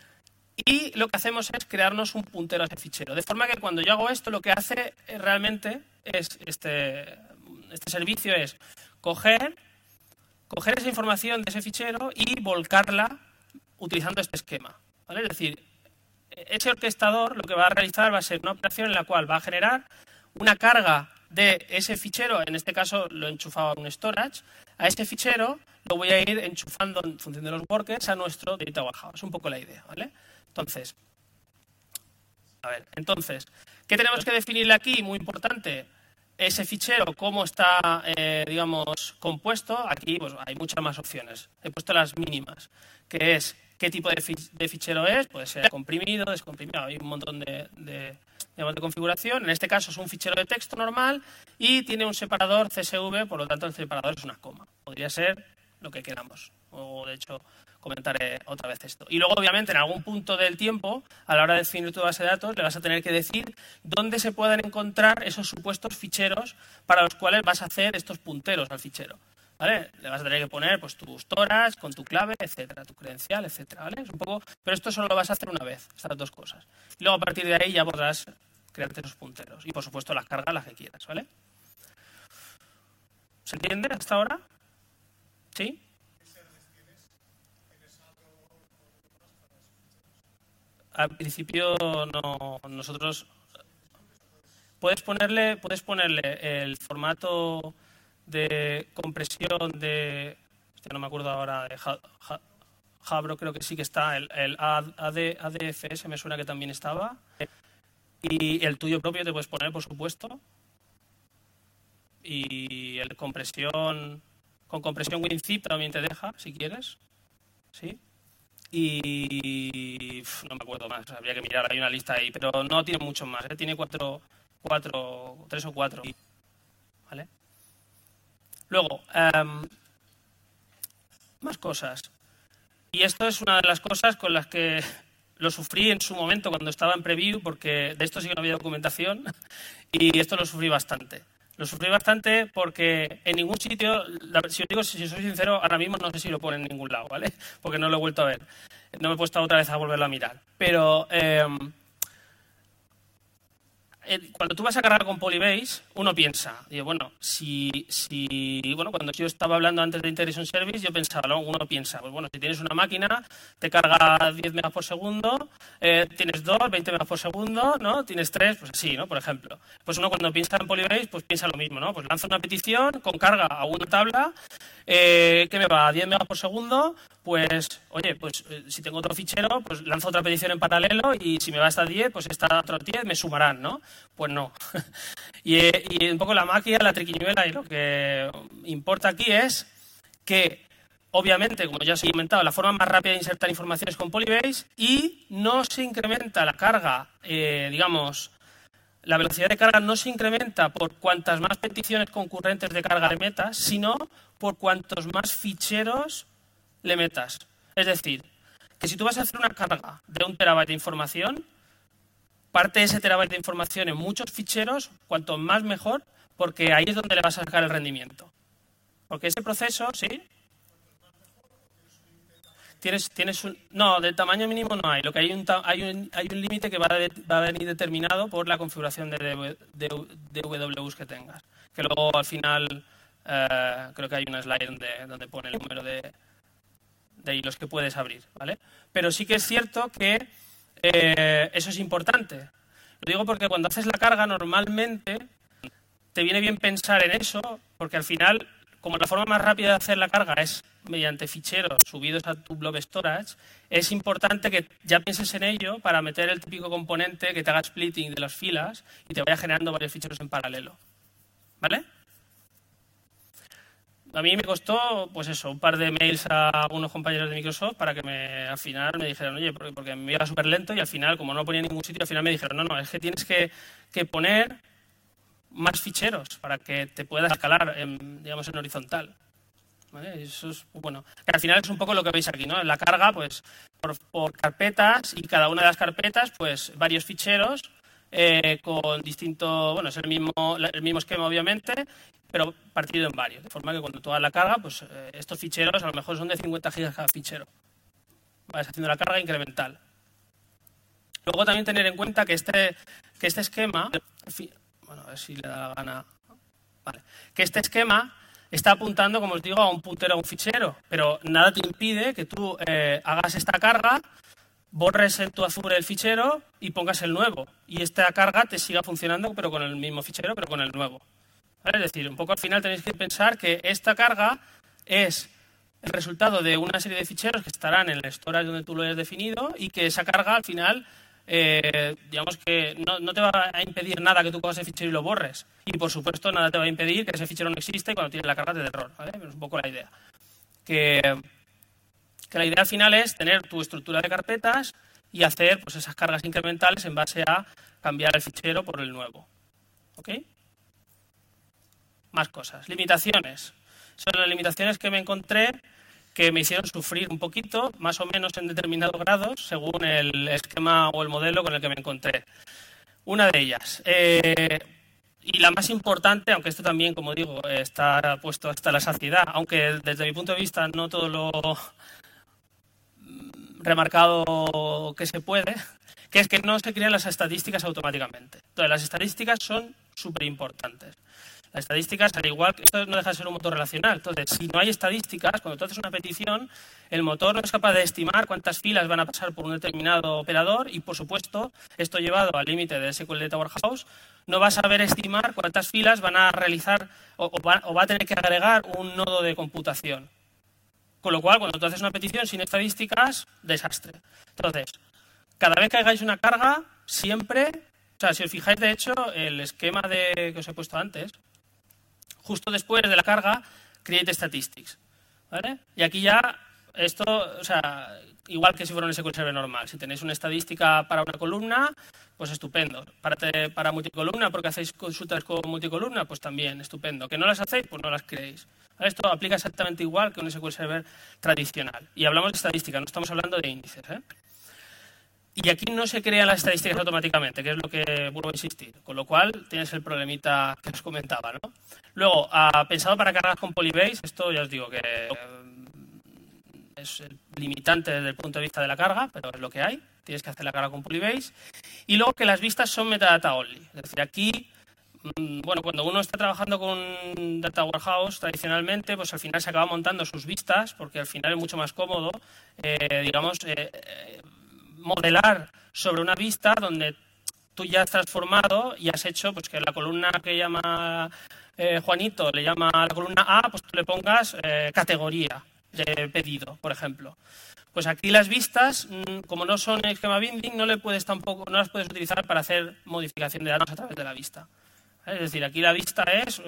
y lo que hacemos es crearnos un puntero a ese fichero. De forma que cuando yo hago esto, lo que hace realmente es este servicio es coger esa información de ese fichero y volcarla utilizando este esquema. ¿Vale? Es decir, ese orquestador lo que va a realizar va a ser una operación en la cual va a generar una carga de ese fichero, en este caso lo he enchufado a un storage, a ese fichero lo voy a ir enchufando en función de los workers a nuestro Data Warehouse. Es un poco la idea, ¿vale? Entonces, ¿qué tenemos que definirle aquí? Muy importante, ese fichero, cómo está, digamos, compuesto. Aquí pues, hay muchas más opciones. He puesto las mínimas, que es qué tipo de fichero es, puede ser comprimido, descomprimido, hay un montón de configuración. En este caso es un fichero de texto normal y tiene un separador CSV, por lo tanto el separador es una coma. Podría ser lo que queramos, o de hecho comentaré otra vez esto. Y luego, obviamente, en algún punto del tiempo, a la hora de definir tu base de datos, le vas a tener que decir dónde se pueden encontrar esos supuestos ficheros para los cuales vas a hacer estos punteros al fichero. ¿Vale? Le vas a tener que poner pues, tus toras con tu clave, etcétera, tu credencial, etcétera, ¿vale? Es un poco, pero esto solo lo vas a hacer una vez, estas dos cosas. Y luego, a partir de ahí, ya podrás crearte esos punteros. Y, por supuesto, las cargas las que quieras, ¿vale? ¿Se entiende hasta ahora? ¿Sí? Al principio no, nosotros puedes ponerle el formato de compresión de, no me acuerdo ahora, de Jabro, creo que sí que está, el ADFS me suena que también estaba, y el tuyo propio te puedes poner, por supuesto, y el con compresión WinZip también te deja, si quieres, ¿sí? Y no me acuerdo más, habría que mirar, hay una lista ahí, pero no tiene muchos más, ¿eh? Tiene tres o cuatro, ¿vale? Luego, más cosas. Y esto es una de las cosas con las que lo sufrí en su momento cuando estaba en preview, porque de esto sí que no había documentación, y esto lo sufrí bastante. Lo sufrí bastante porque en ningún sitio, si os digo, si soy sincero, ahora mismo no sé si lo pone en ningún lado, ¿vale? Porque no lo he vuelto a ver. No me he puesto otra vez a volverlo a mirar. Pero cuando tú vas a cargar con Polybase, uno piensa, digo, bueno, bueno, cuando yo estaba hablando antes de Integration Service, yo pensaba, ¿no? Uno piensa, pues bueno, si tienes una máquina, te carga 10 megas por segundo, tienes 2, 20 megas por segundo, ¿no? Tienes 3, pues así, ¿no? Por ejemplo. Pues uno cuando piensa en Polybase, pues piensa lo mismo, ¿no? Pues lanza una petición con carga a una tabla, que me va a 10 megas por segundo, pues, oye, pues si tengo otro fichero, pues lanzo otra petición en paralelo y si me va hasta 10, pues esta otros 10 me sumarán, ¿no? Pues no. y un poco la magia, la triquiñuela y lo que importa aquí es que, obviamente, como ya os he comentado, la forma más rápida de insertar información es con Polybase y no se incrementa la carga, digamos, la velocidad de carga no se incrementa por cuantas más peticiones concurrentes de carga le metas, sino por cuantos más ficheros le metas. Es decir, que si tú vas a hacer una carga de 1 terabyte de información, parte de ese terabyte de información en muchos ficheros, cuanto más mejor, porque ahí es donde le vas a sacar el rendimiento. Porque ese proceso, ¿sí? Tienes un... No, del tamaño mínimo no hay. Lo que hay un límite que va a venir determinado por la configuración de DWs que tengas. Que luego al final creo que hay una slide donde pone el número de hilos que puedes abrir, ¿vale? Pero sí que es cierto que eso es importante. Lo digo porque cuando haces la carga normalmente te viene bien pensar en eso, porque al final, como la forma más rápida de hacer la carga es mediante ficheros subidos a tu blob storage, es importante que ya pienses en ello para meter el típico componente que te haga splitting de las filas y te vaya generando varios ficheros en paralelo. ¿Vale? A mí me costó, pues eso, un par de mails a algunos compañeros de Microsoft para que al final me dijeran, oye, porque me iba súper lento y al final, como no ponía en ningún sitio, al final me dijeron, no, es que tienes que poner más ficheros para que te puedas escalar, digamos, en horizontal. ¿Vale? Eso es, bueno, que al final es un poco lo que veis aquí, ¿no? En la carga, pues, por carpetas y cada una de las carpetas, pues, varios ficheros con distinto, bueno, es el mismo esquema, obviamente, pero partido en varios, de forma que cuando tú hagas la carga, pues estos ficheros a lo mejor son de 50 gigas cada fichero. Vas haciendo la carga incremental. Luego también tener en cuenta que este esquema, bueno, a ver si le da la gana, vale, que este esquema está apuntando, como os digo, a un puntero a un fichero, pero nada te impide que tú hagas esta carga, borres en tu Azure el fichero y pongas el nuevo. Y esta carga te siga funcionando, pero con el mismo fichero, pero con el nuevo. ¿Vale? Es decir, un poco al final tenéis que pensar que esta carga es el resultado de una serie de ficheros que estarán en el storage donde tú lo hayas definido y que esa carga al final, digamos que no te va a impedir nada que tú cojas ese fichero y lo borres. Y por supuesto nada te va a impedir que ese fichero no exista y cuando tienes la carga te dé error. ¿Vale? Es un poco la idea. Que la idea al final es tener tu estructura de carpetas y hacer pues, esas cargas incrementales en base a cambiar el fichero por el nuevo. ¿Ok? Más cosas. Limitaciones. Son las limitaciones que me encontré que me hicieron sufrir un poquito, más o menos en determinados grados, según el esquema o el modelo con el que me encontré. Una de ellas, y la más importante, aunque esto también, como digo, está puesto hasta la saciedad, aunque desde mi punto de vista no todo lo remarcado que se puede, que es que no se crean las estadísticas automáticamente. Entonces, las estadísticas son súper importantes. Las estadísticas, al igual que esto no deja de ser un motor relacional. Entonces, si no hay estadísticas, cuando tú haces una petición, el motor no es capaz de estimar cuántas filas van a pasar por un determinado operador y, por supuesto, esto llevado al límite de SQL Data Warehouse, no va a saber estimar cuántas filas van a realizar o va a tener que agregar un nodo de computación. Con lo cual, cuando tú haces una petición sin estadísticas, desastre. Entonces, cada vez que hagáis una carga, siempre, o sea, si os fijáis, de hecho, el esquema que os he puesto antes, justo después de la carga, create statistics, ¿vale? Y aquí ya, esto, o sea, igual que si fuera un SQL Server normal, si tenéis una estadística para una columna, pues estupendo. Para multicolumna, porque hacéis consultas con multicolumna, pues también, estupendo. ¿Que no las hacéis? Pues no las creéis. Esto aplica exactamente igual que un SQL Server tradicional. Y hablamos de estadística, no estamos hablando de índices, ¿eh? Y aquí no se crean las estadísticas automáticamente, que es lo que vuelvo a insistir. Con lo cual tienes el problemita que os comentaba, ¿no? Luego, pensado para cargas con Polybase, esto ya os digo que es limitante desde el punto de vista de la carga, pero es lo que hay. Tienes que hacer la carga con Polybase. Y luego que las vistas son metadata only. Es decir, aquí, bueno, cuando uno está trabajando con Data Warehouse tradicionalmente, pues al final se acaba montando sus vistas, porque al final es mucho más cómodo, digamos, modelar sobre una vista donde tú ya has transformado y has hecho pues que la columna que llama Juanito le llama a la columna A, pues tú le pongas categoría de pedido, por ejemplo. Pues aquí las vistas, como no son esquema binding, no las puedes utilizar para hacer modificación de datos a través de la vista. Es decir, aquí la vista es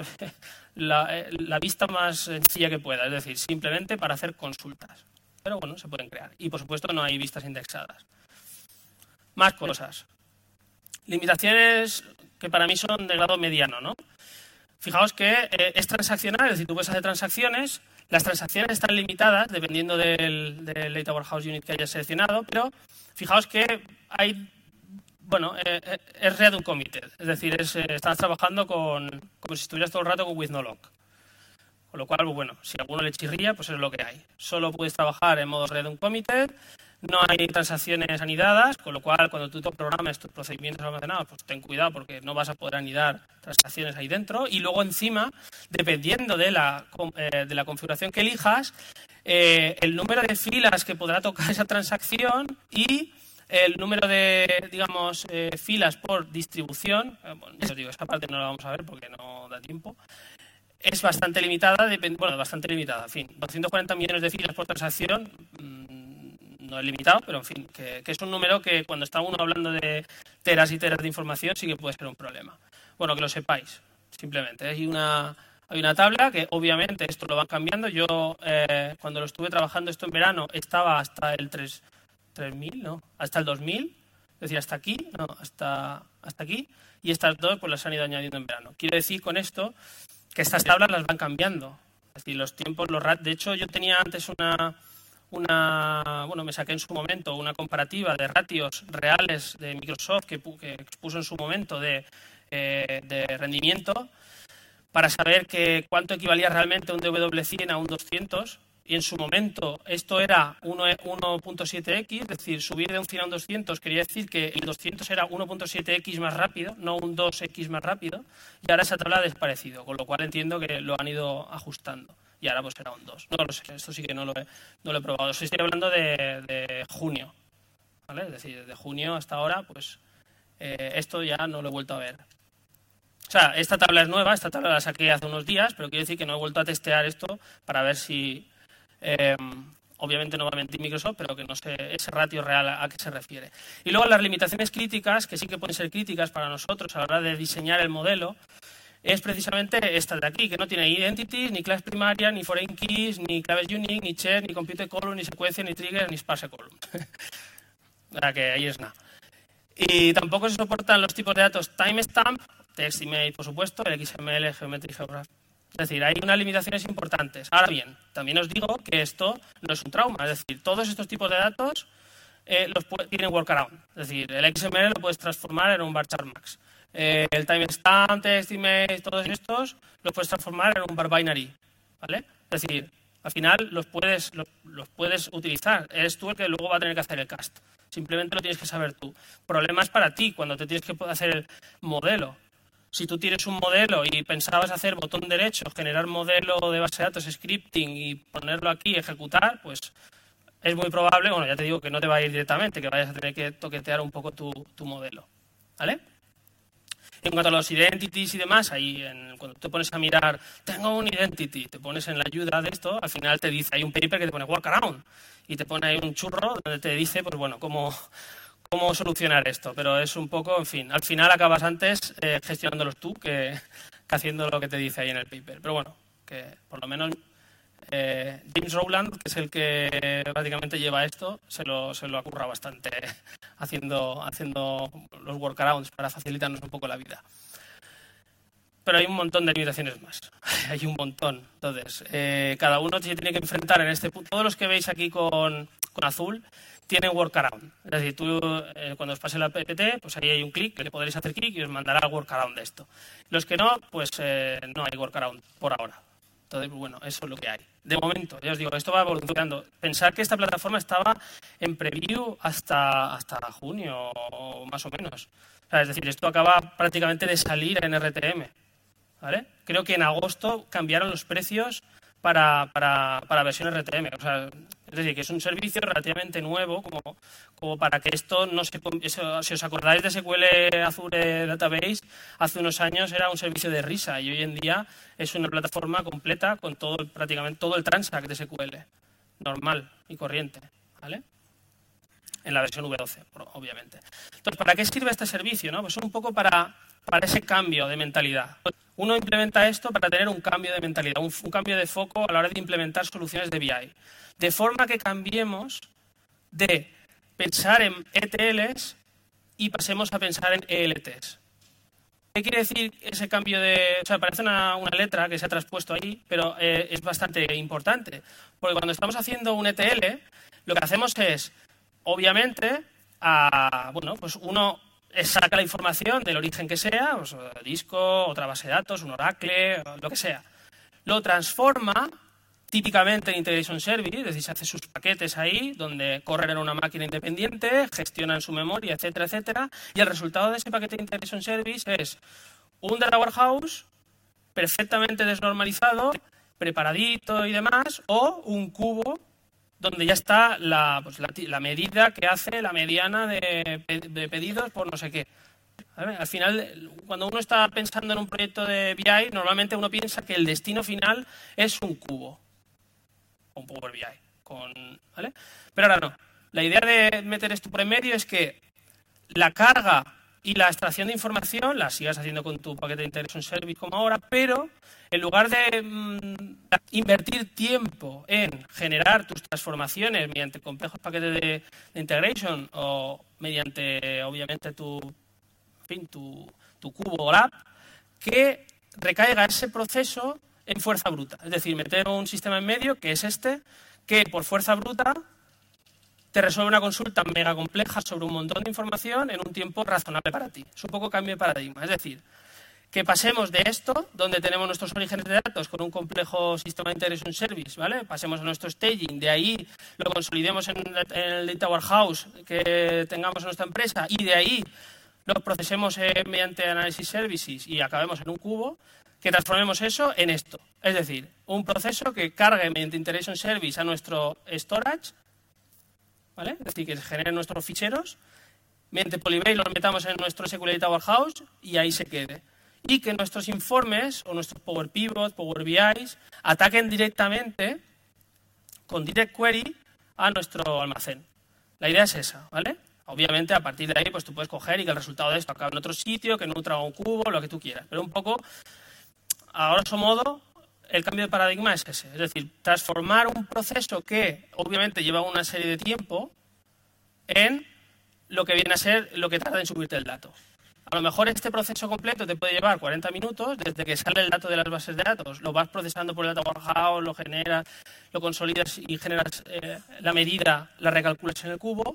la vista más sencilla que pueda, es decir, simplemente para hacer consultas. Pero bueno, se pueden crear. Y por supuesto no hay vistas indexadas. Más cosas. Limitaciones que para mí son de grado mediano, ¿no? Fijaos que es transaccional, es decir, tú puedes hacer transacciones. Las transacciones están limitadas dependiendo del Data Warehouse Unit que hayas seleccionado, pero fijaos que hay, bueno, es read uncommitted, es decir, estás trabajando como si estuvieras todo el rato con with no lock. Con lo cual, bueno, si a alguno le chirría, pues es lo que hay. Solo puedes trabajar en modo read uncommitted, no hay transacciones anidadas, con lo cual cuando tú te programas tus procedimientos almacenados, pues ten cuidado porque no vas a poder anidar transacciones ahí dentro. Y luego encima, dependiendo de la configuración que elijas, el número de filas que podrá tocar esa transacción y el número de, digamos, filas por distribución, bueno, ya os digo, esta parte no la vamos a ver porque no da tiempo, es bastante limitada, en fin, 240 millones de filas por transacción, no es limitado, pero en fin, que es un número que cuando está uno hablando de teras y teras de información sí que puede ser un problema. Bueno, que lo sepáis, simplemente. Hay una tabla que obviamente esto lo van cambiando. Yo cuando lo estuve trabajando esto en verano estaba hasta el 3000, no, hasta el 2000, es decir, hasta aquí, no, hasta aquí, y estas dos pues las han ido añadiendo en verano. Quiero decir con esto que estas tablas las van cambiando. Es decir, los tiempos, de hecho yo tenía antes bueno, me saqué en su momento una comparativa de ratios reales de Microsoft que expuso en su momento de rendimiento para saber cuánto equivalía realmente un DW100 a un 200 y en su momento esto era 1.7x, es decir, subir de un 100 a un 200 quería decir que el 200 era 1.7x más rápido, no un 2x más rápido, y ahora esa tabla ha desaparecido, con lo cual entiendo que lo han ido ajustando. Y ahora pues será un 2. No lo sé, esto sí que no lo he probado. Estoy hablando de junio. ¿vale? Es decir, de junio hasta ahora, pues esto ya no lo he vuelto a ver. O sea, esta tabla es nueva, esta tabla la saqué hace unos días, pero quiero decir que no he vuelto a testear esto para ver si, obviamente no va a mentir Microsoft, pero que no sé ese ratio real a qué se refiere. Y luego las limitaciones críticas, que sí que pueden ser críticas para nosotros a la hora de diseñar el modelo, es precisamente esta de aquí, que no tiene identities, ni class primaria, ni foreign keys, ni claves unique, ni check, ni compute column, ni secuencia, ni trigger, ni sparse column. O sea que ahí es nada. Y tampoco se soportan los tipos de datos timestamp, TXT, por supuesto, el XML, Geometric Graph. Es decir, hay unas limitaciones importantes. Ahora bien, también os digo que esto no es un trauma. Es decir, todos estos tipos de datos tienen workaround. Es decir, el XML lo puedes transformar en un varchar max. El timestamp, TXT, todos estos los puedes transformar en un var binary. ¿Vale? Es decir, al final los puedes utilizar. Eres tú el que luego va a tener que hacer el cast. Simplemente lo tienes que saber tú. Problemas para ti cuando te tienes que hacer el modelo. Si tú tienes un modelo y pensabas hacer botón derecho, generar modelo de base de datos, scripting y ponerlo aquí, ejecutar, pues es muy probable, bueno, ya te digo que no te va a ir directamente, que vayas a tener que toquetear un poco tu modelo. ¿Vale? En cuanto a los identities y demás, ahí cuando te pones a mirar, tengo un identity, te pones en la ayuda de esto, al final te dice, hay un paper que te pone workaround y te pone ahí un churro donde te dice, pues bueno, cómo solucionar esto, pero es un poco, en fin, al final acabas antes gestionándolos tú que haciendo lo que te dice ahí en el paper. Pero bueno, que por lo menos James Rowland, que es el que prácticamente lleva esto, se lo ha currado bastante haciendo los workarounds para facilitarnos un poco la vida. Pero hay un montón de limitaciones más. Hay un montón. Entonces, cada uno se tiene que enfrentar en este punto. Todos los que veis aquí con azul tienen workaround. Es decir, tú cuando os pase la PPT, pues ahí hay un clic, le podréis hacer clic y os mandará el workaround de esto. Los que no, pues no hay workaround por ahora. Entonces, bueno, eso es lo que hay. De momento, ya os digo, esto va evolucionando. Pensar que esta plataforma estaba en preview hasta junio o más o menos. O sea, es decir, esto acaba prácticamente de salir en RTM. ¿Vale? Creo que en agosto cambiaron los precios para versión RTM. O sea, es decir, que es un servicio relativamente nuevo como para que esto no se... Si os acordáis de SQL Azure Database, hace unos años era un servicio de risa y hoy en día es una plataforma completa con prácticamente todo el transact de SQL, normal y corriente, ¿vale? En la versión V12, obviamente. Entonces, ¿para qué sirve este servicio? ¿No? Pues un poco para ese cambio de mentalidad. Uno implementa esto para tener un cambio de mentalidad, un cambio de foco a la hora de implementar soluciones de BI. De forma que cambiemos de pensar en ETLs y pasemos a pensar en ELTs. ¿Qué quiere decir ese cambio de...? O sea, parece una letra que se ha transpuesto ahí, pero es bastante importante. Porque cuando estamos haciendo un ETL, lo que hacemos es, obviamente, bueno, pues uno saca la información del origen que sea, pues, disco, otra base de datos, un Oracle, lo que sea. Lo transforma típicamente en Integration Service, es decir, se hace sus paquetes ahí, donde corren en una máquina independiente, gestionan su memoria, etcétera, etcétera, y el resultado de ese paquete de Integration Service es un Data Warehouse perfectamente desnormalizado, preparadito y demás, o un cubo donde ya está la medida que hace la mediana de pedidos por no sé qué. ¿Vale? Al final, cuando uno está pensando en un proyecto de BI, normalmente uno piensa que el destino final es un cubo, un Power BI. ¿Vale? Pero ahora no. La idea de meter esto por en medio es que la carga y la extracción de información la sigas haciendo con tu paquete de Integration Service como ahora, pero en lugar de invertir tiempo en generar tus transformaciones mediante complejos paquetes de integration o mediante, obviamente, tu cubo o lab, que recaiga ese proceso en fuerza bruta. Es decir, meter un sistema en medio, que es este, que por fuerza bruta te resuelve una consulta mega compleja sobre un montón de información en un tiempo razonable para ti. Es un poco cambio de paradigma. Es decir, que pasemos de esto, donde tenemos nuestros orígenes de datos con un complejo sistema de Integration Service, ¿vale? Pasemos a nuestro staging, de ahí lo consolidemos en el Data Warehouse que tengamos en nuestra empresa y de ahí lo procesemos mediante Analysis Services y acabemos en un cubo, que transformemos eso en esto. Es decir, un proceso que cargue mediante Integration Service a nuestro storage, ¿vale? Es decir, que se generen nuestros ficheros, mediante Polybase los metamos en nuestro SQL Data Warehouse y ahí se quede. Y que nuestros informes o nuestros Power Pivots, Power BIs, ataquen directamente con Direct Query a nuestro almacén. La idea es esa, ¿vale? Obviamente, a partir de ahí, pues tú puedes coger y que el resultado de esto acabe en otro sitio, que nutra un cubo, lo que tú quieras. Pero un poco, a grosso modo, el cambio de paradigma es ese. Es decir, transformar un proceso que obviamente lleva una serie de tiempo en lo que viene a ser lo que tarda en subirte el dato. A lo mejor este proceso completo te puede llevar 40 minutos, desde que sale el dato de las bases de datos, lo vas procesando por el Data Warehouse, lo generas, lo consolidas y generas la medida, la recalculas en el cubo.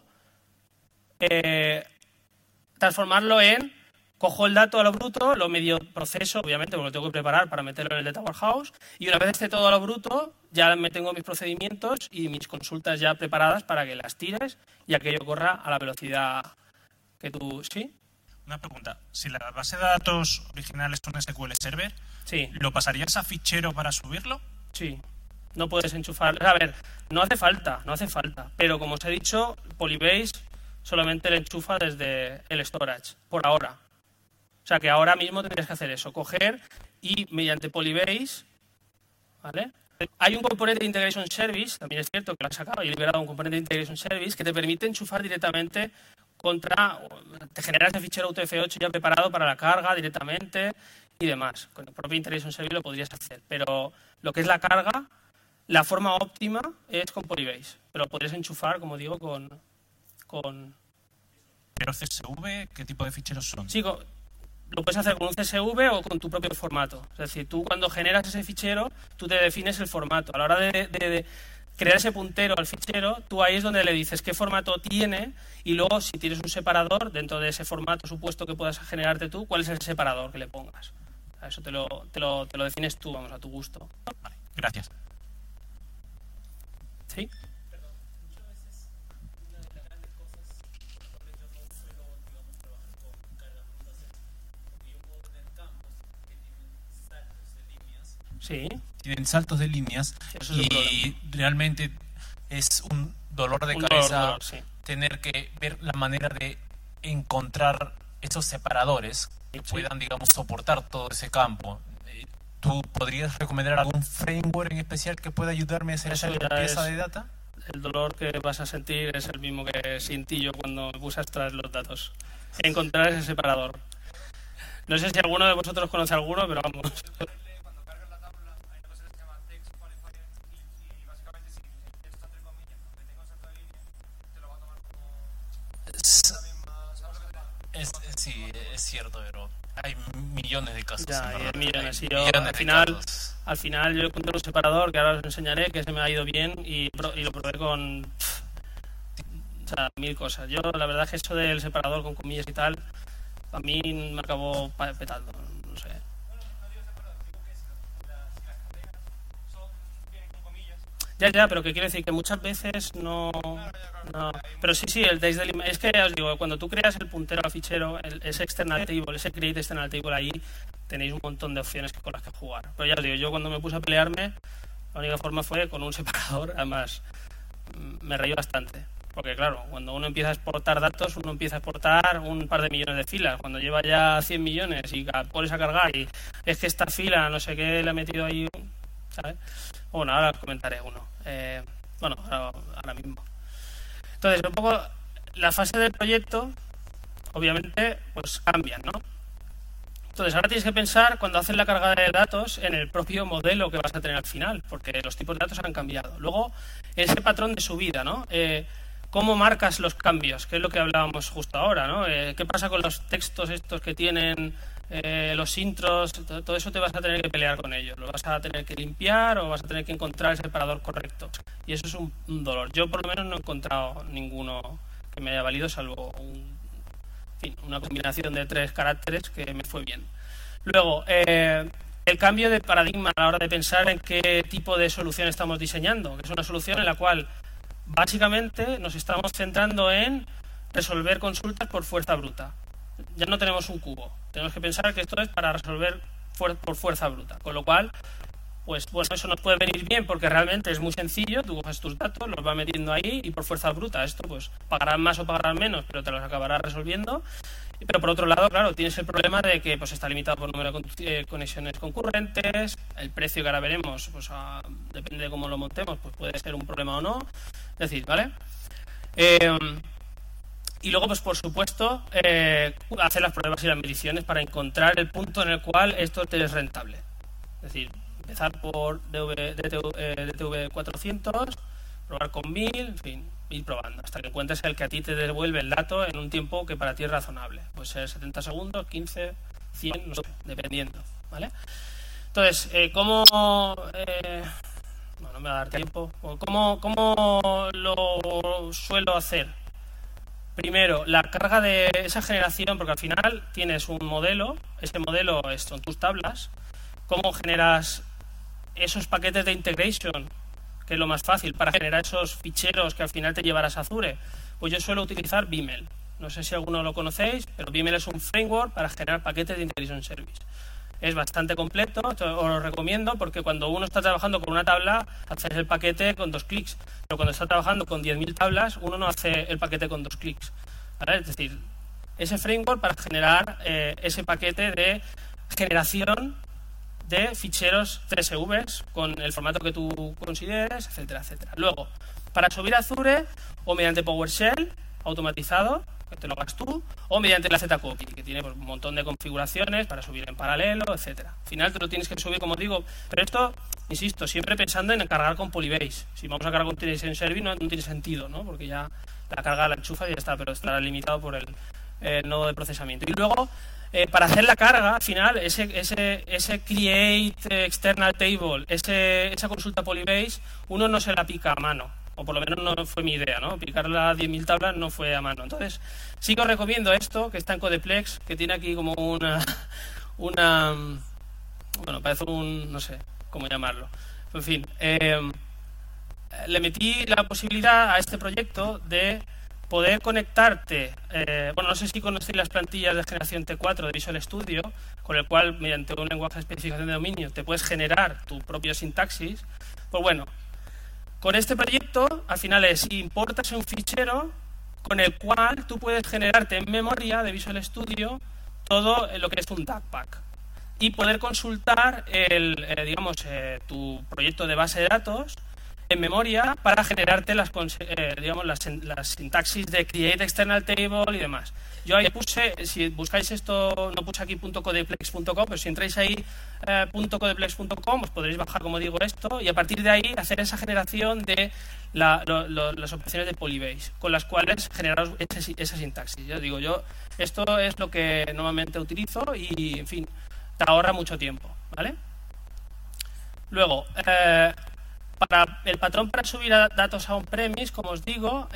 Transformarlo en, cojo el dato a lo bruto, lo medio proceso, obviamente, porque lo tengo que preparar para meterlo en el Data Warehouse, y una vez esté todo a lo bruto, ya me tengo mis procedimientos y mis consultas ya preparadas para que las tires y aquello corra a la velocidad que tú... ¿Sí? Una pregunta. Si la base de datos original es un SQL Server, Sí. ¿lo pasarías a fichero para subirlo? Sí. No puedes enchufar... A ver, no hace falta. Pero como os he dicho, Polybase solamente le enchufa desde el storage, por ahora. O sea que ahora mismo tendrías que hacer eso, coger y mediante Polybase, ¿vale? Hay un componente de Integration Service, también es cierto que lo han sacado y liberado un componente de Integration Service que te permite enchufar directamente te genera ese fichero UTF-8 ya preparado para la carga directamente y demás. Con el propio Integration Service lo podrías hacer, pero lo que es la carga, la forma óptima es con Polybase, pero lo podrías enchufar, como digo, con... ¿Pero CSV qué tipo de ficheros son? Sí, lo puedes hacer con un CSV o con tu propio formato. Es decir, tú cuando generas ese fichero, tú te defines el formato. A la hora de crear ese puntero al fichero, tú ahí es donde le dices qué formato tiene y luego si tienes un separador dentro de ese formato supuesto que puedas generarte tú, cuál es el separador que le pongas. A eso te lo defines tú, vamos, a tu gusto. Vale, gracias. ¿Sí? Sí. Tienen saltos de líneas y realmente es un dolor de cabeza sí. tener que ver la manera de encontrar esos separadores que puedan, digamos, soportar todo ese campo. ¿Tú podrías recomendar algún framework en especial que pueda ayudarme a hacer esa limpieza de data? El dolor que vas a sentir es el mismo que sentí yo cuando me puse a extraer los datos. Encontrar ese separador. No sé si alguno de vosotros conoce alguno, pero vamos... Sí, es cierto, pero hay millones de casos. Ya, hay millones. Y yo, al final yo encontré un separador que ahora os enseñaré, que se me ha ido bien y lo probé con 1000 cosas. Yo la verdad es que eso del separador con comillas y tal, a mí me acabó petando, no sé. Ya, pero que quiero decir que muchas veces no. Pero sí, el days delimate. Es que ya os digo, cuando tú creas el puntero al fichero, ese external table, ese create external table, ahí tenéis un montón de opciones con las que jugar. Pero ya os digo, yo cuando me puse a pelearme, la única forma fue con un separador. Además, me reí bastante. Porque claro, cuando uno empieza a exportar datos, uno empieza a exportar un par de millones de filas. Cuando lleva ya 100 millones y pones a cargar y es que esta fila, no sé qué, le ha metido ahí, ¿sabes? Bueno, ahora os comentaré uno. Ahora mismo. Entonces, un poco la fase del proyecto, obviamente, pues cambian, ¿no? Entonces, ahora tienes que pensar, cuando haces la carga de datos, en el propio modelo que vas a tener al final, porque los tipos de datos han cambiado. Luego, ese patrón de subida, ¿no? ¿Cómo marcas los cambios? Que es lo que hablábamos justo ahora, ¿no? ¿Qué pasa con los textos estos que tienen los intros? Todo eso te vas a tener que pelear con ellos. Lo vas a tener que limpiar o vas a tener que encontrar el separador correcto. Y eso es un dolor. Yo, por lo menos, no he encontrado ninguno que me haya valido, salvo una combinación de 3 caracteres que me fue bien. Luego, el cambio de paradigma a la hora de pensar en qué tipo de solución estamos diseñando, que es una solución en la cual básicamente nos estamos centrando en resolver consultas por fuerza bruta. Ya no tenemos un cubo. Tenemos que pensar que esto es para resolver por fuerza bruta. Con lo cual, Pues bueno, eso nos puede venir bien porque realmente es muy sencillo, tú coges tus datos, los vas metiendo ahí y por fuerza bruta esto pues pagarán más o pagarán menos, pero te los acabarás resolviendo. Pero por otro lado, claro, tienes el problema de que pues está limitado por número de conexiones concurrentes, el precio que ahora veremos, pues depende de cómo lo montemos, pues puede ser un problema o no, es decir, ¿vale? Y luego, pues por supuesto, hacer las pruebas y las mediciones para encontrar el punto en el cual esto te es rentable. Es decir, empezar por DTV 400, probar con 1000, en fin, ir probando hasta que encuentres el que a ti te devuelve el dato en un tiempo que para ti es razonable. Puede ser 70 segundos, 15, 100, no sé, dependiendo, ¿vale? Entonces, ¿cómo...? No me va a dar tiempo. ¿Cómo lo suelo hacer? Primero, la carga de esa generación, porque al final tienes un modelo, ese modelo son tus tablas. ¿Cómo generas esos paquetes de integration? Que es lo más fácil para generar esos ficheros que al final te llevarás a Azure. Pues yo suelo utilizar Vimel. No sé si alguno lo conocéis, pero Vimel es un framework para generar paquetes de Integration Service. Es bastante completo, os lo recomiendo porque cuando uno está trabajando con una tabla, haces el paquete con 2 clics. Pero cuando está trabajando con 10.000 tablas, uno no hace el paquete con 2 clics. ¿Vale? Es decir, ese framework para generar ese paquete de generación de ficheros CSVs con el formato que tú consideres, etcétera, etcétera. Luego, para subir a Azure, o mediante PowerShell automatizado, que te lo hagas tú, o mediante la Zcopy, que tiene pues, un montón de configuraciones para subir en paralelo, etcétera. Al final te lo tienes que subir, como digo, pero esto, insisto, siempre pensando en cargar con Polybase. Si vamos a cargar con Integration Service no tiene sentido, ¿no? Porque ya la carga la enchufa y ya está, pero estará limitado por el nodo de procesamiento. Y luego, para hacer la carga, al final, ese create external table, esa consulta Polybase, uno no se la pica a mano, o por lo menos no fue mi idea, ¿no? Picar las 10.000 tablas no fue a mano. Entonces, sí que os recomiendo esto, que está en Codeplex, que tiene aquí como una bueno, parece no sé cómo llamarlo. En fin, le metí la posibilidad a este proyecto de poder conectarte, bueno, no sé si conocéis las plantillas de generación T4 de Visual Studio, con el cual, mediante un lenguaje de especificación de dominio, te puedes generar tu propio sintaxis. Pues bueno, con este proyecto, al final importas un fichero con el cual tú puedes generarte en memoria de Visual Studio todo lo que es un DAGpack y poder consultar tu proyecto de base de datos en memoria para generarte las sintaxis de create external table y demás. Yo ahí puse, si buscáis esto, no puse aquí .codeplex.com, pero si entráis ahí .codeplex.com os podréis bajar, como digo, esto y a partir de ahí hacer esa generación de las operaciones de Polybase, con las cuales generaros esa sintaxis. Esto es lo que normalmente utilizo y, en fin, te ahorra mucho tiempo, ¿vale? Luego, para el patrón para subir datos a on-premise, como os digo,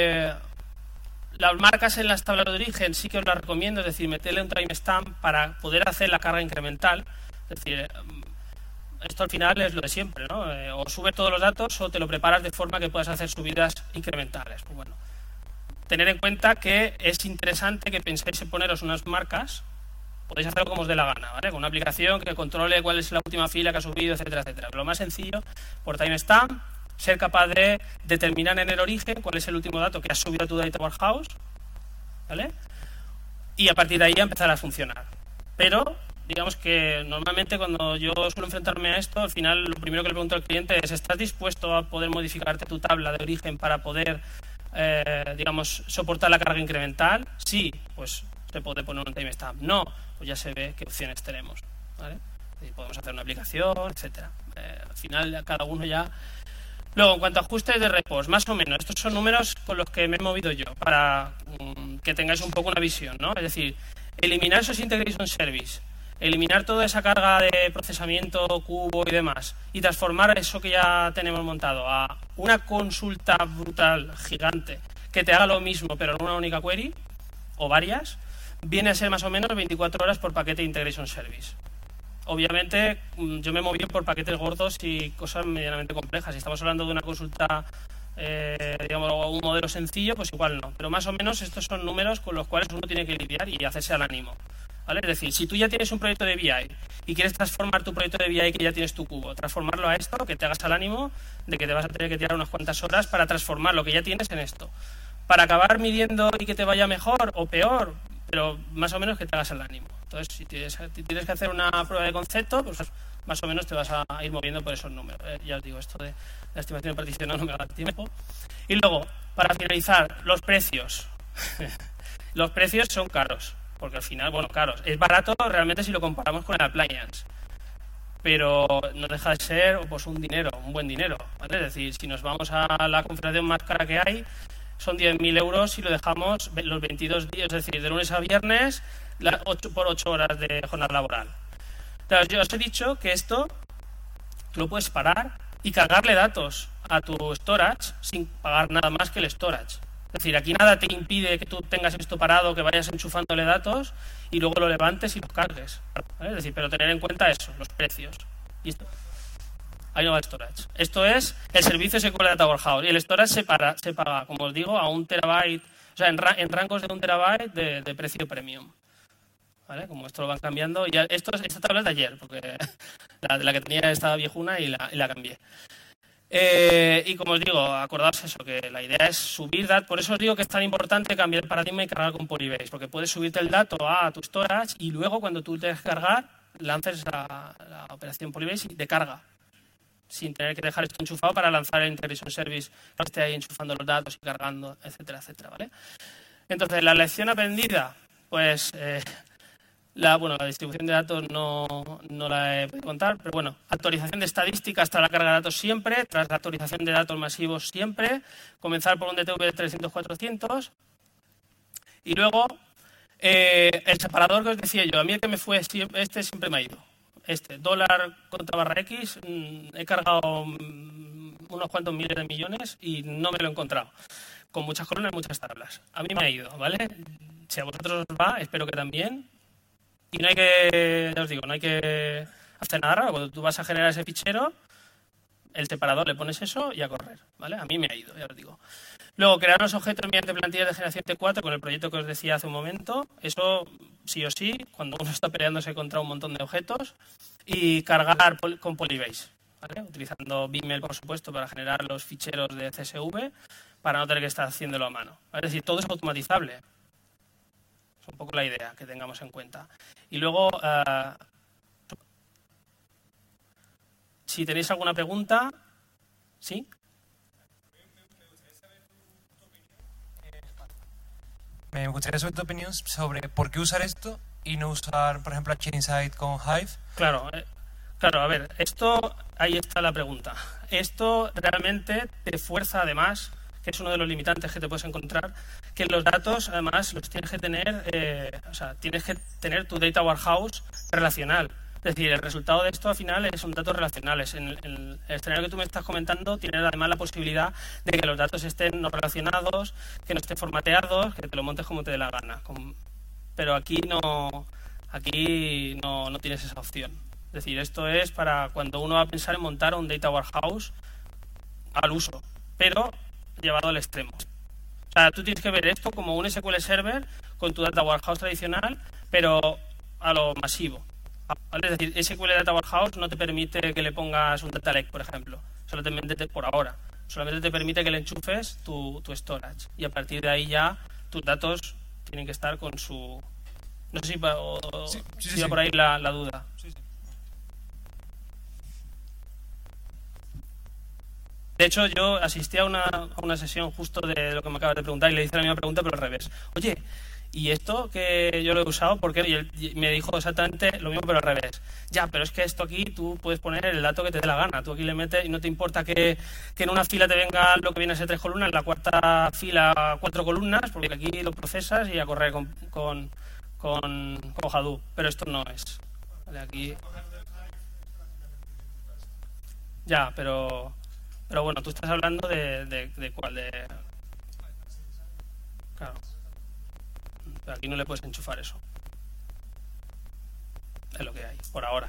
las marcas en las tablas de origen sí que os las recomiendo, es decir, meterle un timestamp para poder hacer la carga incremental. Es decir, esto al final es lo de siempre, ¿no? O subes todos los datos o te lo preparas de forma que puedas hacer subidas incrementales. Pues bueno, tener en cuenta que es interesante que penséis en poneros unas marcas. Podéis hacerlo como os dé la gana, ¿vale? Con una aplicación que controle cuál es la última fila que ha subido, etcétera, etcétera. Pero lo más sencillo, por timestamp, ser capaz de determinar en el origen cuál es el último dato que has subido a tu Data Warehouse, ¿vale? Y a partir de ahí empezar a funcionar. Pero, digamos que normalmente cuando yo suelo enfrentarme a esto, al final lo primero que le pregunto al cliente es ¿estás dispuesto a poder modificarte tu tabla de origen para poder, soportar la carga incremental? Sí, pues se puede poner un timestamp. No, pues ya se ve qué opciones tenemos, ¿vale? Podemos hacer una aplicación, etcétera. Al final cada uno ya. Luego, en cuanto a ajustes de repos, más o menos, estos son números con los que me he movido yo para que tengáis un poco una visión, ¿no? Es decir, eliminar esos integration service, eliminar toda esa carga de procesamiento, cubo y demás, y transformar eso que ya tenemos montado a una consulta brutal, gigante, que te haga lo mismo, pero en una única query, o varias, viene a ser más o menos 24 horas por paquete de Integration Service. Obviamente, yo me moví por paquetes gordos y cosas medianamente complejas. Si estamos hablando de una consulta, un modelo sencillo, pues igual no. Pero más o menos estos son números con los cuales uno tiene que lidiar y hacerse al ánimo. ¿vale? Es decir, si tú ya tienes un proyecto de BI y quieres transformar tu proyecto de BI que ya tienes tu cubo, transformarlo a esto, que te hagas al ánimo de que te vas a tener que tirar unas cuantas horas para transformar lo que ya tienes en esto. Para acabar midiendo y que te vaya mejor o peor, pero más o menos que te hagas el ánimo. Entonces, si tienes que hacer una prueba de concepto, pues más o menos te vas a ir moviendo por esos números. Ya os digo, esto de la estimación particional no me va a dar tiempo. Y luego, para finalizar, los precios. Los precios son caros, porque al final, bueno, caros. Es barato realmente si lo comparamos con el appliance, pero no deja de ser pues un buen dinero, ¿vale? Es decir, si nos vamos a la configuración más cara que hay, son 10.000 euros si lo dejamos los 22 días, es decir, de lunes a viernes, por 8 horas de jornada laboral. Entonces, yo os he dicho que esto tú lo puedes parar y cargarle datos a tu storage sin pagar nada más que el storage. Es decir, aquí nada te impide que tú tengas esto parado, que vayas enchufándole datos y luego lo levantes y los cargues, ¿vale? Es decir, pero tener en cuenta eso, los precios. Y esto, ahí no va el storage. Esto es el servicio SQL Data Warehouse. Y el storage se paga, como os digo, a 1 terabyte, o sea, en rangos de 1 terabyte de precio premium. ¿Vale? Como esto lo van cambiando. Ya, esta tabla es de ayer, porque la que tenía estaba viejuna y la cambié. Y como os digo, acordaos eso, que la idea es subir datos. Por eso os digo que es tan importante cambiar el paradigma y cargar con Polybase, porque puedes subirte el dato a tu storage y luego cuando tú te dejes cargar, lances la operación Polybase de carga, sin tener que dejar esto enchufado para lanzar el Integration Service que esté ahí enchufando los datos y cargando, etcétera, etcétera, ¿vale? Entonces, la lección aprendida, pues la distribución de datos no la he podido contar, pero bueno, actualización de estadísticas tras la carga de datos siempre, tras la actualización de datos masivos siempre, comenzar por un DTV de 300-400 y luego el separador que os decía yo, a mí el que me fue, siempre me ha ido. Dólar contra barra X, he cargado unos cuantos miles de millones y no me lo he encontrado. Con muchas columnas y muchas tablas. A mí me ha ido, ¿vale? Si a vosotros os va, espero que también. Y no hay que, ya os digo, no hay que hacer nada raro. Cuando tú vas a generar ese fichero, el separador le pones eso y a correr, ¿vale? A mí me ha ido, ya os digo. Luego, crear los objetos mediante plantillas de generación T4 con el proyecto que os decía hace un momento. Eso, sí o sí, cuando uno está peleándose contra un montón de objetos. Y cargar con Polybase, ¿vale? Utilizando Vimeo, por supuesto, para generar los ficheros de CSV, para no tener que estar haciéndolo a mano. Es decir, todo es automatizable. Es un poco la idea que tengamos en cuenta. Y luego, si tenéis alguna pregunta, ¿sí? Me gustaría saber tu opinión sobre por qué usar esto y no usar, por ejemplo, Chainsight con Hive. Claro, a ver, ahí está la pregunta. Esto realmente te fuerza, además, que es uno de los limitantes que te puedes encontrar, que los datos, además, los tienes que tener, tienes que tener tu data warehouse relacional. Es decir, el resultado de esto, al final, son datos relacionales. En el escenario que tú me estás comentando, tienes además la posibilidad de que los datos estén no relacionados, que no estén formateados, que te lo montes como te dé la gana. Pero aquí no tienes esa opción. Es decir, esto es para cuando uno va a pensar en montar un data warehouse al uso, pero llevado al extremo. O sea, tú tienes que ver esto como un SQL Server con tu data warehouse tradicional, pero a lo masivo, ¿vale? Es decir, SQL Data Warehouse no te permite que le pongas un data lake, por ejemplo. Solamente por ahora. Solamente te permite que le enchufes tu storage. Y a partir de ahí ya tus datos tienen que estar con su... No sé si va por ahí la duda. Sí. De hecho, yo asistí a una sesión justo de lo que me acabas de preguntar y le hice la misma pregunta, pero al revés. Oye, ¿y esto que yo lo he usado? ¿Por qué? Y él me dijo exactamente lo mismo, pero al revés. Ya, pero es que esto aquí tú puedes poner el dato que te dé la gana. Tú aquí le metes y no te importa que en una fila te venga lo que viene a ser 3 columnas, en la cuarta fila 4 columnas, porque aquí lo procesas y a correr con Hadoop. Pero esto no es. Vale, aquí... Ya, pero bueno, tú estás hablando de cuál, Claro. Pero aquí no le puedes enchufar eso. Es lo que hay, por ahora.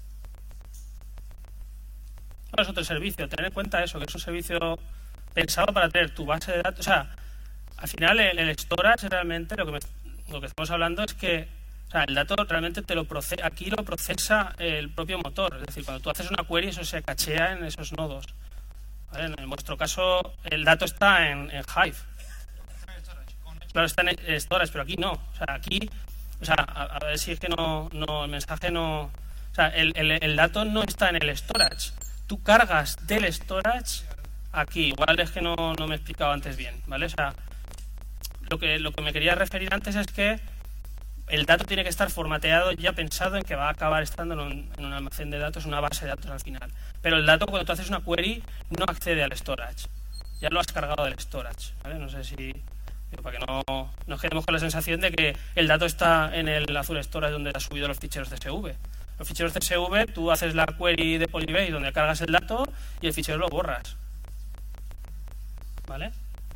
Ahora es otro servicio. Tener en cuenta eso, que es un servicio pensado para tener tu base de datos. O sea, al final el storage realmente lo que estamos hablando es que O sea, el dato realmente aquí lo procesa el propio motor. Es decir, cuando tú haces una query, eso se cachea en esos nodos. ¿Vale? En vuestro caso, el dato está en Hive. Claro, está en storage, pero aquí no. O sea, aquí... O sea, a ver si es que el mensaje no... O sea, el dato no está en el storage. Tú cargas del storage aquí. Igual es que no me he explicado antes bien, ¿vale? O sea, lo que me quería referir antes es que el dato tiene que estar formateado, ya pensado en que va a acabar estando en un almacén de datos, una base de datos al final. Pero el dato, cuando tú haces una query, no accede al storage. Ya lo has cargado del storage, ¿vale? No sé si... Para que no nos quedemos con la sensación de que el dato está en el Azure Storage donde has subido los ficheros CSV. Los ficheros CSV, tú haces la query de Polybase donde cargas el dato y el fichero lo borras. ¿Vale?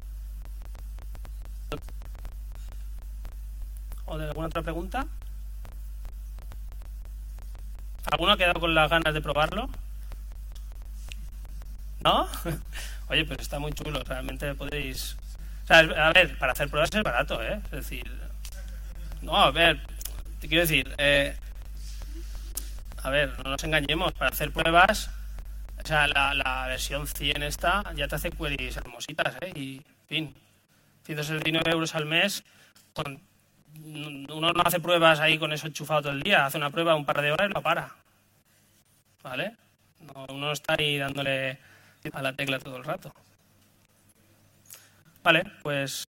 ¿O de alguna otra pregunta? ¿Alguno ha quedado con las ganas de probarlo? ¿No? Oye, pues está muy chulo. Realmente podéis... O sea, a ver, para hacer pruebas es barato, ¿eh? Es decir... No, a ver, te quiero decir... a ver, no nos engañemos. Para hacer pruebas... O sea, la versión 100 esta ya te hace queries hermositas, ¿eh? Y, en fin, 169 € al mes... Uno no hace pruebas ahí con eso enchufado todo el día. Hace una prueba un par de horas y lo para. ¿Vale? Uno no está ahí dándole a la tecla todo el rato. Vale, pues...